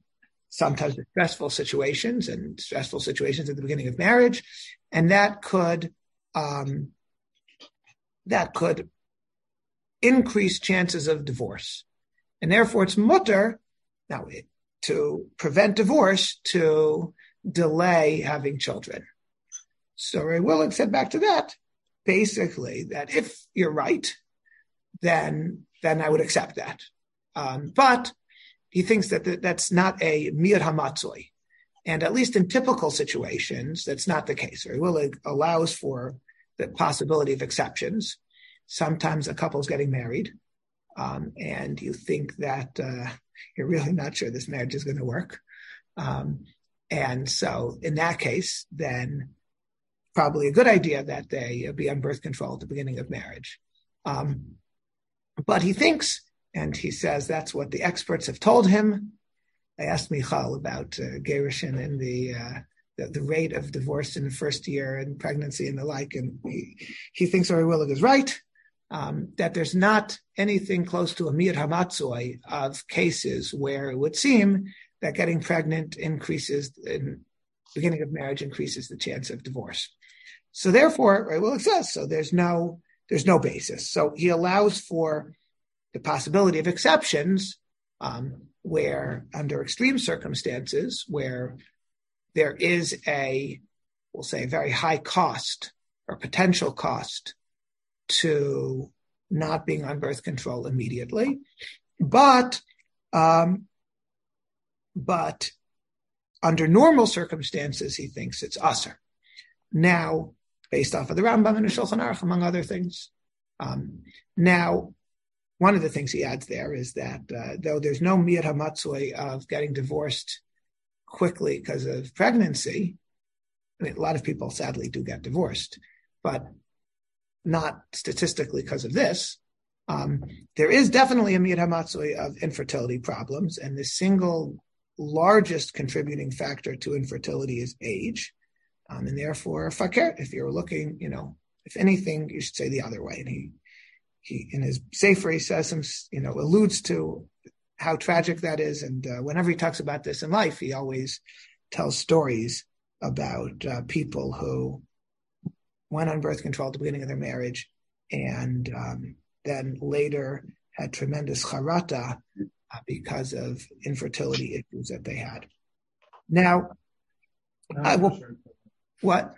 sometimes stressful situations and stressful situations at the beginning of marriage, and that could um, that could increase chances of divorce, and therefore it's mutter now to prevent divorce to delay having children. So Ray Willig said back to that, basically that if you're right, then then I would accept that, um, but he thinks that th- that's not a mir hamatzoi. And at least in typical situations, that's not the case. Ray Willig allows for the possibility of exceptions. Sometimes a couple's getting married, um, and you think that uh, you're really not sure this marriage is going to work. Um, and so in that case, then probably a good idea that they be on birth control at the beginning of marriage. Um, but he thinks, and he says that's what the experts have told him. I asked Michal about uh, Gerushin and the, uh, the the rate of divorce in the first year and pregnancy and the like, and he, he thinks Ray Willig is right, um, that there's not anything close to a mir hamatzoi of cases where it would seem that getting pregnant increases, in beginning of marriage increases the chance of divorce. So therefore, Ray Willig says, so there's no there's no basis. So he allows for the possibility of exceptions, um, where under extreme circumstances, where there is a, we'll say, very high cost or potential cost to not being on birth control immediately, but um, but under normal circumstances, he thinks it's usher. Now, based off of the Rambam and the Shulchan Aruch, among other things. Um, now, one of the things he adds there is that uh, though there's no mir hamatzoi of getting divorced quickly because of pregnancy, I mean, a lot of people sadly do get divorced, but not statistically because of this. Um, there is definitely a mir hamatzoi of infertility problems, and the single largest contributing factor to infertility is age. Um, and therefore, fakir, if you're looking, you know, if anything, you should say the other way. And he, he in his Sefer, he says some, you know, alludes to how tragic that is. And uh, whenever he talks about this in life, he always tells stories about uh, people who went on birth control at the beginning of their marriage and um, then later had tremendous charata uh, because of infertility issues that they had. Now, I will... What?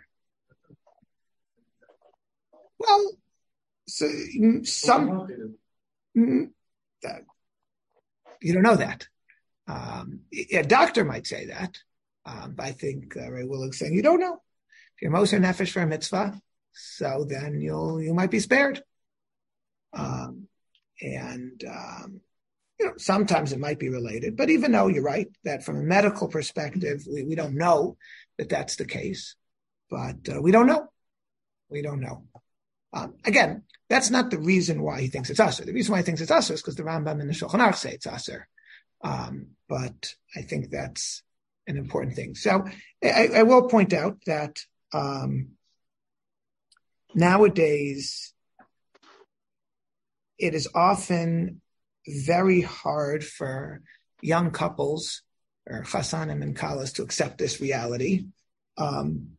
Well, so some that, you don't know that. Um, a doctor might say that, um, but I think uh, Ray Willig saying you don't know. If you're moser nefesh for a mitzvah, so then you'll you might be spared. Um, and um, you know, sometimes it might be related, but even though you're right that from a medical perspective, we, we don't know that that's the case. But uh, we don't know. We don't know. Um, again, that's not the reason why he thinks it's usher. The reason why he thinks it's usher is because the Rambam and the Shulchan Aruch say it's usher. Um, but I think that's an important thing. So I, I will point out that um, nowadays it is often very hard for young couples or chasanim and kalas to accept this reality. Um,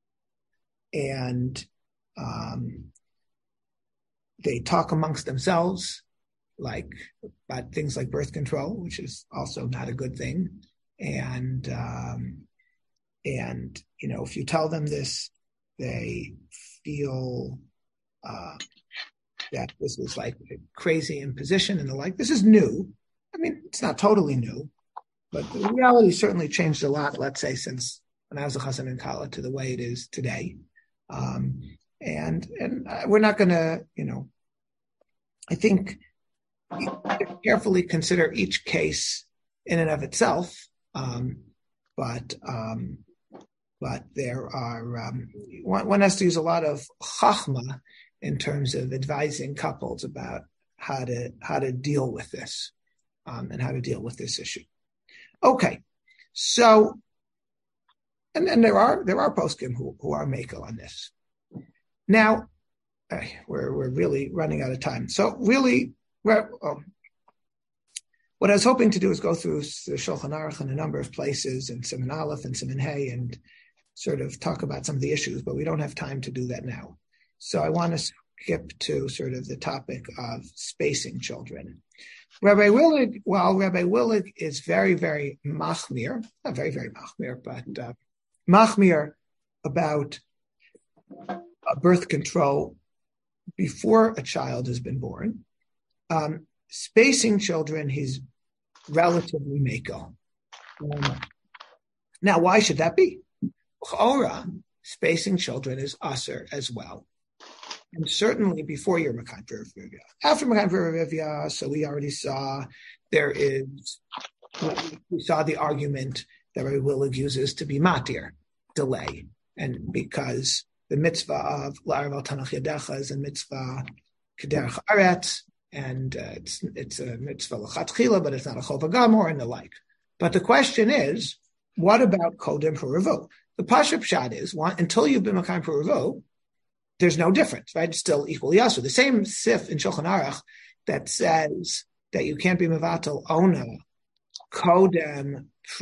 And um, they talk amongst themselves, like about things like birth control, which is also not a good thing. And um, and you know, if you tell them this, they feel uh, that this is like a crazy imposition and the like. This is new. I mean, it's not totally new, but the reality certainly changed a lot. Let's say since when I was a chassan in Kala to the way it is today. Um, and and uh, we're not going to, you know, I think carefully consider each case in and of itself. Um, but um, but there are um, one, one has to use a lot of chachma in terms of advising couples about how to how to deal with this um, and how to deal with this issue. Okay, so. And then there are there are poskim who, who are makel on this. Now, we're we're really running out of time. So really, well, um, what I was hoping to do is go through the Shulchan Aruch in a number of places, and Siman Aleph and Siman Hey, and sort of talk about some of the issues, but we don't have time to do that now. So I want to skip to sort of the topic of spacing children. Rabbi Willig, well, Rabbi Willig is very, very machmir, not very, very machmir, but uh, machmir about uh, birth control before a child has been born. Um, spacing children, he's relatively mako. Um, now, why should that be? Chora, spacing children is usher as well. And certainly before you're Mekayim Perivivya. After Mekayim Perivivya, so we already saw there is, we saw the argument that Rabbi Willig uses to be matir, delay. And because the mitzvah of La'arav al Tanach Yadecha is a mitzvah Kederach Aretz, and uh, it's it's a mitzvah l'chatchila, but it's not a chova gamor and the like. But the question is, what about kodem peravu? The pashup pshat is, one, until you've been Mekayim Peravu, there's no difference, right? It's still equally asur. The same sif in Shulchan Aruch that says that you can't be mevatel ona kodem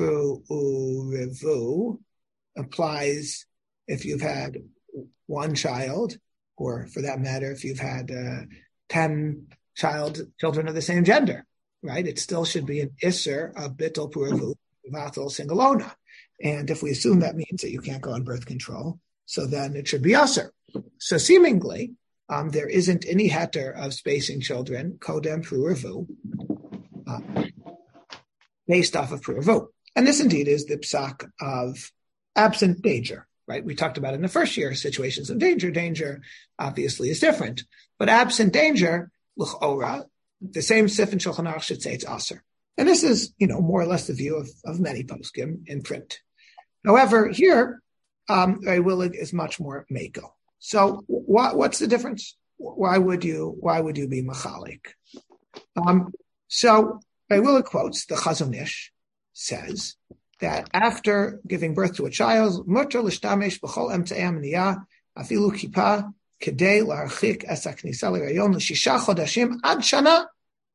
peravu applies if you've had one child, or for that matter, if you've had uh, ten child children of the same gender, right? It still should be an isser of bittul peravu mevatel singalona. And if we assume that means that you can't go on birth control, so then it should be asur. So seemingly, um, there isn't any heter of spacing children, kodem peravu, uh, based off of peravu. And this indeed is the psak of absent danger, right? We talked about in the first year situations of danger. Danger obviously is different. But absent danger, l'chora, the same sif in Shulchan Aruch should say it's asur. And this is, you know, more or less the view of, of many poskim in print. However, here, um, Rabbi Willig is much more mako. So wh- what's the difference? Why would you, why would you be machalik? Um, so Rabbi Willig quotes the Chazon Ish says that after giving birth to a child, mutter l'shtamesh b'chol emtzei hamniyah afilu kippah kedei l'archik es haknisa l'hirayon l'shisha chodashim ad shana.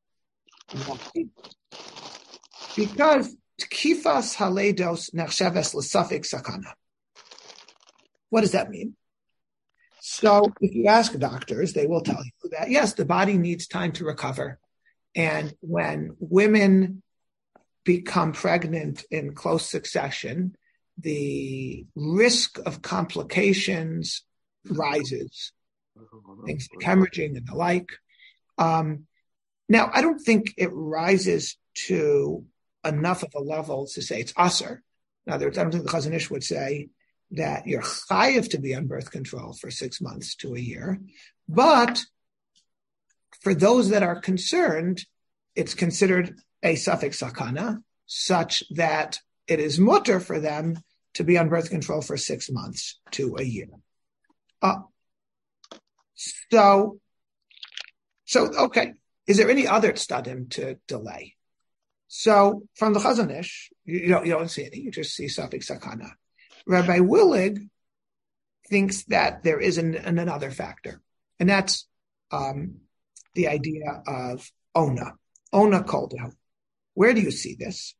Because tkifas haleidos nechsheves l'safik sakana. What does that mean? So if you ask doctors, they will tell you that, yes, the body needs time to recover. And when women become pregnant in close succession, the risk of complications rises, things like hemorrhaging and the like. Um, now, I don't think it rises to enough of a level to say it's asur. In other words, I don't think the Chazon Ish would say that you're chayiv to be on birth control for six months to a year. But for those that are concerned, it's considered a suffix sakana, such that it is mutter for them to be on birth control for six months to a year. Uh, so, so okay. Is there any other tzadim to delay? So from the Chazon Ish, you, you, don't, you don't see any, you just see suffix sakana. Rabbi Willig thinks that there is an, an another factor, and that's um, the idea of ona, ona koldo. Where do you see this?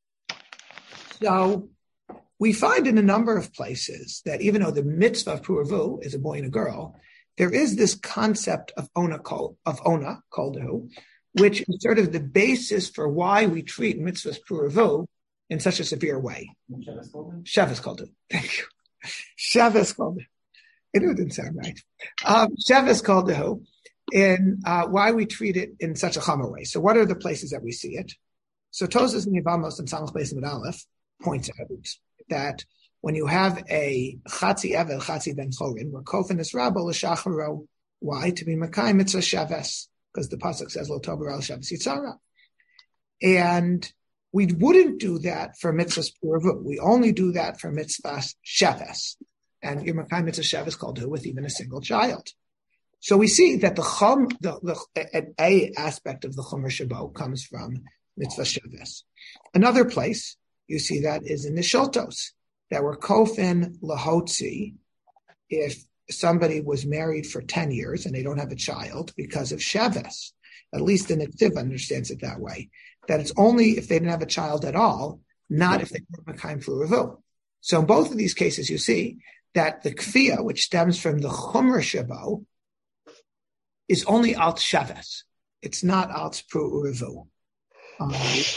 So we find in a number of places that even though the mitzvah of puravu is a boy and a girl, there is this concept of ona kol, of ona koldo, which is sort of the basis for why we treat mitzvahs puravu in such a severe way. Shavis called it. Thank you. Shavis called it. It didn't sound right. Um, Shavis called it in uh, why we treat it in such a chamor way. So what are the places that we see it? So Tosas and Yevamos and Samach Beis Amud Aleph points out that when you have a chatzi evel, chatzi ben chorin, where kofin is rabba l'shacharo, why? To be Mekayim mitzvah shaves, because the pasuk says lo tober al shaves yitzara. And we wouldn't do that for mitzvahs puravu. We only do that for mitzvahs sheves. And your Mekayim mitzvah sheves called to with even a single child. So we see that the chum, the, the a aspect of the chomer shabo comes from mitzvah sheves. Another place you see that is in the Shiltos, that were kofin lahotzi, if somebody was married for ten years and they don't have a child because of sheves. At least the Netziv understands it that way, that it's only if they didn't have a child at all, not if they were Mekayim for Revu. So in both of these cases, you see that the Kfiyah, which stems from the Chumra Shabo, is only Alt Shaves. It's not Alt Pru Revu. Um,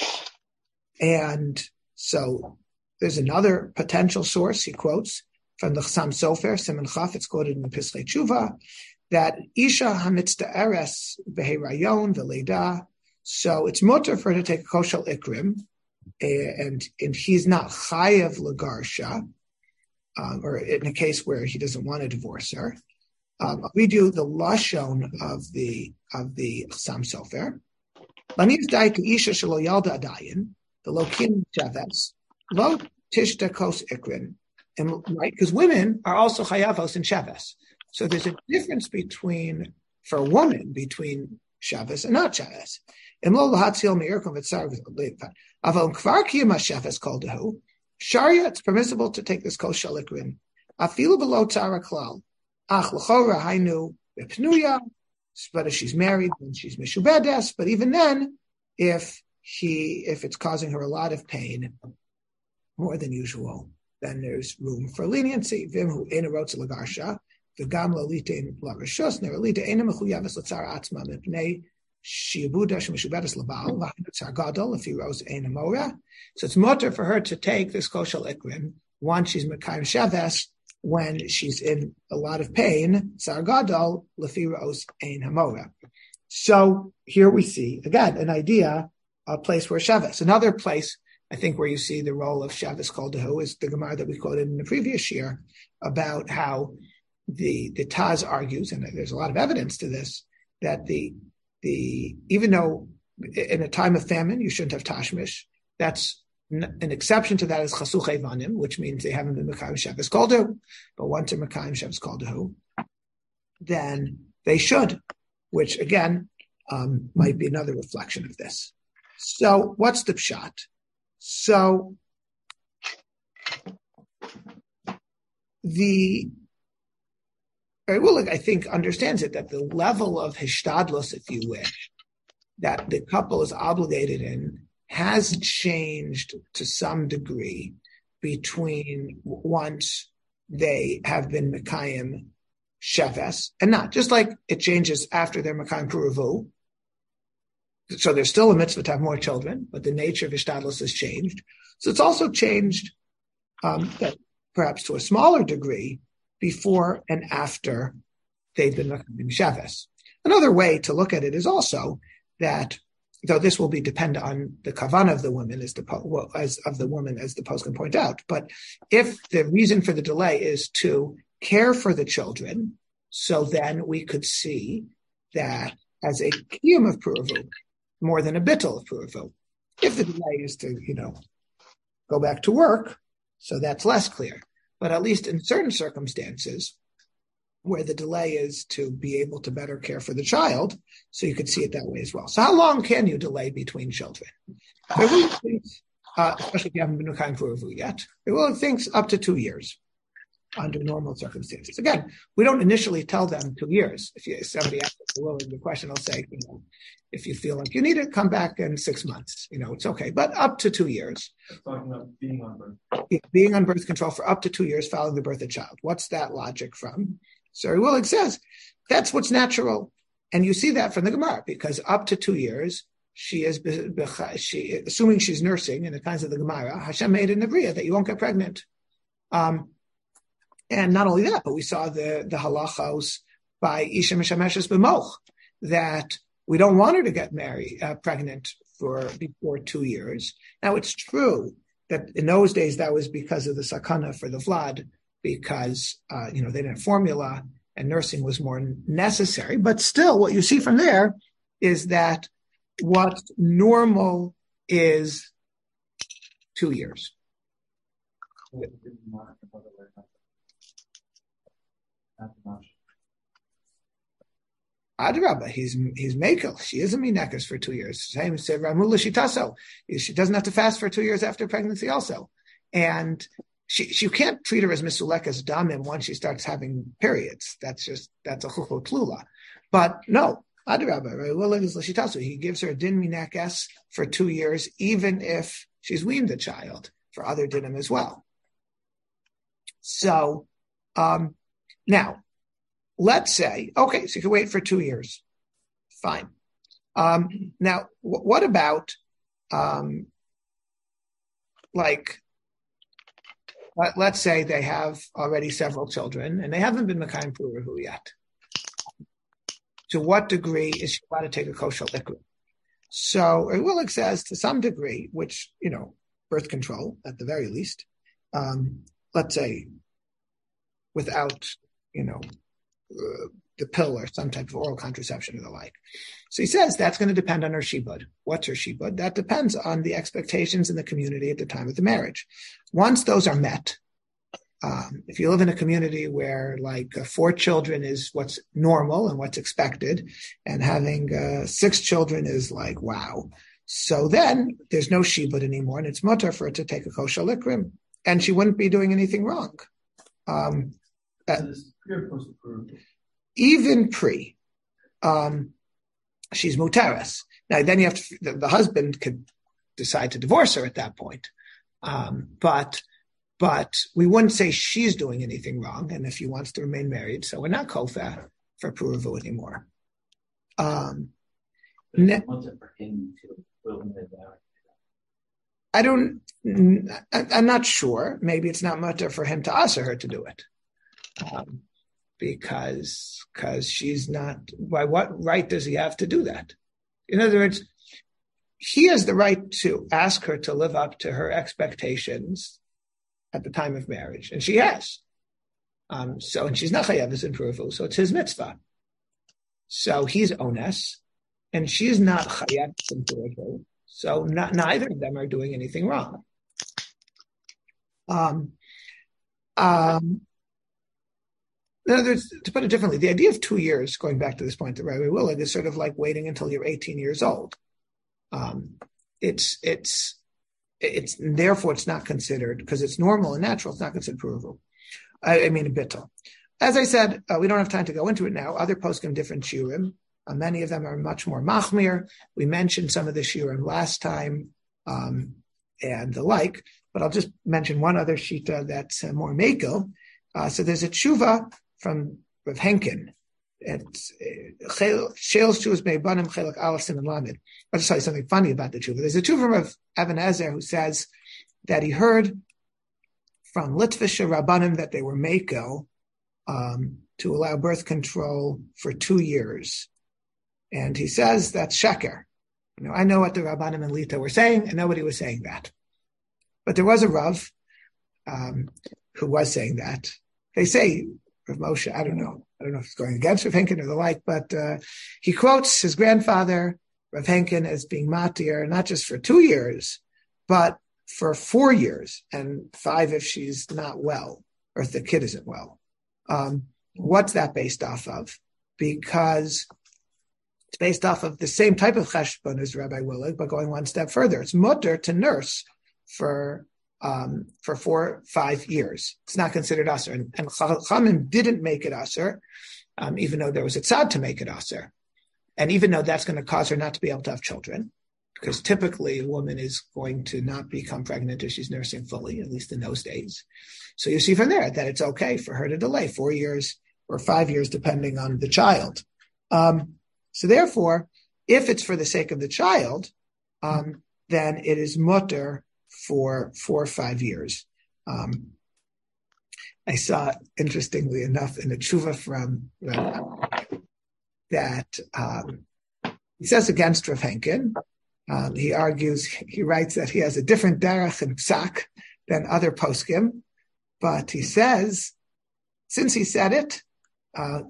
and so there's another potential source, he quotes, from the Chassam Sofer, Simon Chaf, it's quoted in the Pischei Tshuva, that Isha Hamitzda Eres Beherayon Veleda, so it's mutter for her to take a koshel ikrim, and and he's not chayav legarsha, um, or in a case where he doesn't want to divorce her. Um, we do the lashon of the of the Chassam Sofer. Laniv dai to Isha shelo yalda adayin, the lokin shaves, lo tishta kos ikrim. And right, because women are also chayavos and shaves. So there's a difference between, for a woman, between shaves and not shaves. Sharia, it's permissible to take this kos shalikrin. Afilu below tzara klal. Ach l'chora hainu b'pnuya. But if she's married, then she's mishubedes. But even then, if he, if it's causing her a lot of pain, more than usual, then there's room for leniency. Vim hu ena rotz lagarsha, v'gam lolitein larishus, nerolita ena mechuyaves l'tzara atzma mipnei shiabuda shemishubedes labal, v'hanu tzar gadol, if he rose ena mora. So it's mutter for her to take this koshel ikrim once she's mekayim shaves, when she's in a lot of pain, tzar gadol, lefi rose ein hamora. So here we see, again, an idea, a place where shaves. Another place, I think, where you see the role of Shavis Kol Dehu is the Gemara that we quoted in the previous year about how the the Taz argues, and there's a lot of evidence to this, that the the even though in a time of famine you shouldn't have tashmish, that's n- an exception to that is Chasuch Evanim, which means they haven't been Mekayim Shavis Kol Dehu, but once they're Mekayim Shavis Kol Dehu, then they should, which again um, might be another reflection of this. So what's the pshat? So the Willig, I think, understands it, that the level of hishtadlus, if you wish, that the couple is obligated in has changed to some degree between once they have been Mekayim Sheves and not. Just like it changes after they're Mekayim Puruvu. So there's still a mitzvah to have more children, but the nature of Ishtadlus has changed. So it's also changed, um, perhaps to a smaller degree, before and after they've been Mekayim Shaves. Another way to look at it is also that, though this will be dependent on the kavanah of the woman, as the well, as of the woman, as the post can point out. But if the reason for the delay is to care for the children, so then we could see that as a kiyum of Puruvu, more than a bittul of Puruvu. If the delay is to, you know, go back to work, so that's less clear. But at least in certain circumstances, where the delay is to be able to better care for the child, so you could see it that way as well. So how long can you delay between children? Really thinks, uh, especially if you haven't been Mekayim Puruvu yet, it really thinks up to two years under normal circumstances. Again, we don't initially tell them two years. If, you, if somebody asks the question, I'll say, you know, if you feel like you need it, come back in six months. You know, it's okay. But up to two years. Talking about being on birth. Being on birth control for up to two years following the birth of the child. What's that logic from? Sari Willig says, that's what's natural. And you see that from the Gemara, because up to two years, she is, she, assuming she's nursing in the kinds of the Gemara, Hashem made in the Bria that you won't get pregnant. Um, and not only that, but we saw the, the halachos by Isha Mishameshes B'moch, that we don't want her to get married, uh, pregnant for before two years. Now, it's true that in those days, that was because of the sakana for the Vlad, because, uh, you know, they didn't have formula and nursing was more necessary. But still, what you see from there is that what normal is two years. Adrabah, he's he's mekel. She is a minekes for two years. Same said Ramula Shitaso. She doesn't have to fast for two years after pregnancy, also, and she she can't treat her as misulekas damim once she starts having periods. That's just that's a chuchot plula. But no, Adarabba, right? Well, she tells you he gives her a din minekes for two years, even if she's weaned the child for other dinim as well. So um, now, let's say, okay, so you can wait for two years. Fine. Um, now, w- what about, um, like, let, let's say they have already several children and they haven't been Mekayim Puruhu yet. To what degree is she allowed to take a kosher liquid? So Willig says to some degree, which, you know, birth control at the very least, um, let's say without, you know, uh, the pill or some type of oral contraception or the like. So he says that's going to depend on her shibud. What's her shibud? That depends on the expectations in the community at the time of the marriage. Once those are met, Um, if you live in a community where like uh, four children is what's normal and what's expected, and having uh, six children is like, wow. So then there's no shibud anymore, and it's mutter for her to take a kosher likrim, and she wouldn't be doing anything wrong. Um, uh, even pre, um, she's mutaras. Now then you have to, the, the husband could decide to divorce her at that point. Um, but But we wouldn't say she's doing anything wrong, and if he wants to remain married, so we're not kofa for Puruvu anymore. Um, ne- I don't. I'm not sure. Maybe it's not mutter for him to ask her to do it, um, because because she's not. By what right does he have to do that? In other words, he has the right to ask her to live up to her expectations at the time of marriage, and she has. Um, so, and she's not chayav in Puruvu, so it's his mitzvah. So he's ones, and she's not chayav in Puruvu. So not, neither of them are doing anything wrong. Um, um, in other words, to put it differently, the idea of two years, going back to this point that Rabbi Willig, is sort of like waiting until you're eighteen years old. Um, it's it's. It's therefore it's not considered, because it's normal and natural. It's not considered Puruvu. I, I mean a bittul. As I said, uh, we don't have time to go into it now. Other poskim different shiurim. Uh, many of them are much more machmir. We mentioned some of the shiurim last time um, and the like, but I'll just mention one other shita that's uh, more mekel. Uh, so there's a tshuva from Rav Henkin. It's Shale's Jews may banim chelak alasim and lamed. I'll just tell you something funny about the tshuva. There's a tshuva of Evan Ezer who says that he heard from Litvisha Rabbanim that they were mekel um, to allow birth control for two years, and he says that's sheker. You know, I know what the Rabbanim and Lita were saying, and nobody was saying that, but there was a Rav um, who was saying that. They say Rav Moshe, I don't know. I don't know if it's going against Rav Henkin or the like, but uh, he quotes his grandfather, Rav Henkin, as being matir, not just for two years, but for four years and five if she's not well or if the kid isn't well. Um, what's that based off of? Because it's based off of the same type of cheshbon as Rabbi Willig, but going one step further. It's mutter to nurse for Um, for four, five years. It's not considered aser. And, and Chachamim didn't make it aser, um, even though there was a tzad to make it aser. And even though that's going to cause her not to be able to have children, because typically a woman is going to not become pregnant if she's nursing fully, at least in those days. So you see from there that it's okay for her to delay four years or five years, depending on the child. Um, so therefore, if it's for the sake of the child, um, then it is mutter for four or five years. Um, I saw, interestingly enough, in a tshuva from uh, that um, he says against Rav Henkin. Um, he argues, he writes that he has a different derech and psak than other poskim, but he says, since he said it, uh,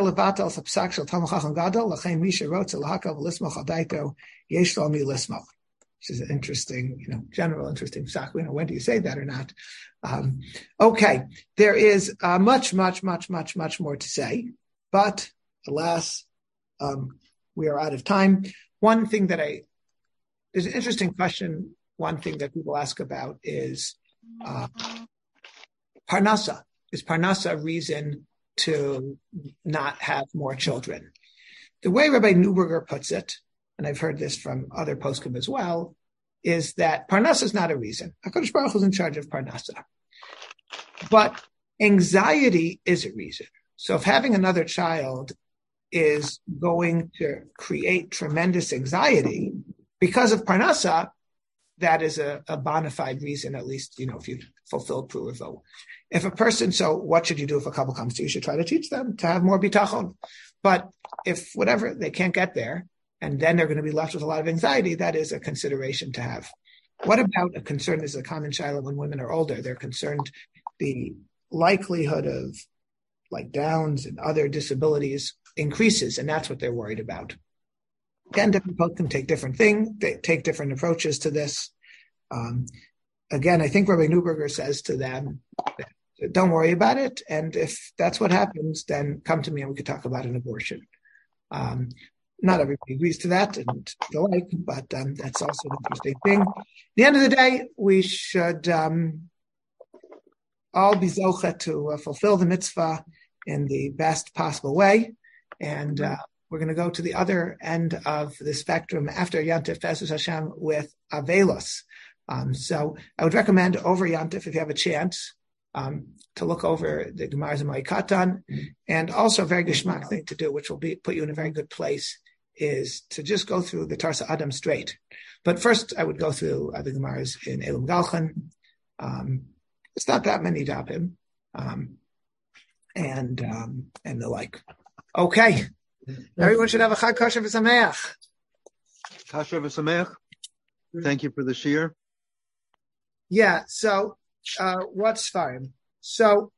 which is an interesting, you know, general interesting psak. You know, when do you say that or not? Um, okay, there is uh, much, much, much, much, much more to say, but alas, um, we are out of time. One thing that I, there's an interesting question. One thing that people ask about is uh, parnasa. Is parnasa a reason to not have more children? the way Rabbi Neuberger puts it, and I've heard this from other poskim as well, is that Parnasa is not a reason. HaKadosh Baruch Hu is in charge of Parnasa. But anxiety is a reason. So if having another child is going to create tremendous anxiety because of Parnasa, that is a, a bona fide reason, at least, you know, if you fulfill Pruvo. If a person, so what should you do if a couple comes to you? You should try to teach them to have more bitachon. But if whatever, they can't get there, and then they're going to be left with a lot of anxiety, that is a consideration to have. What about a concern is a common child when women are older? They're concerned the likelihood of like Downs and other disabilities increases, and that's what they're worried about. Again, different folks can take different things, they take different approaches to this. Um, again, I think Rabbi Neuberger says to them, don't worry about it, and if that's what happens, then come to me and we could talk about an abortion. Um, not everybody agrees to that and the like, but um, that's also an interesting thing. At the end of the day, we should um, all be zocha to uh, fulfill the mitzvah in the best possible way, and uh, we're going to go to the other end of the spectrum after Yantif Fesus Hashem with Avelos. Um, so I would recommend over Yantif, if you have a chance, um, to look over the Gemaras and Ma'ikatan. And also a very geschmack thing to do, which will be put you in a very good place, is to just go through the Tarsa Adam straight. But first, I would go through uh, the Gemaras in Elam Galchan. Um, it's not that many Dabim, um, and um, and the like. Okay. Everyone should have a Chag Kosher v'Sameach. Kosher v'Sameach. Thank you for the shir. Yeah. So, uh, what's fine? So,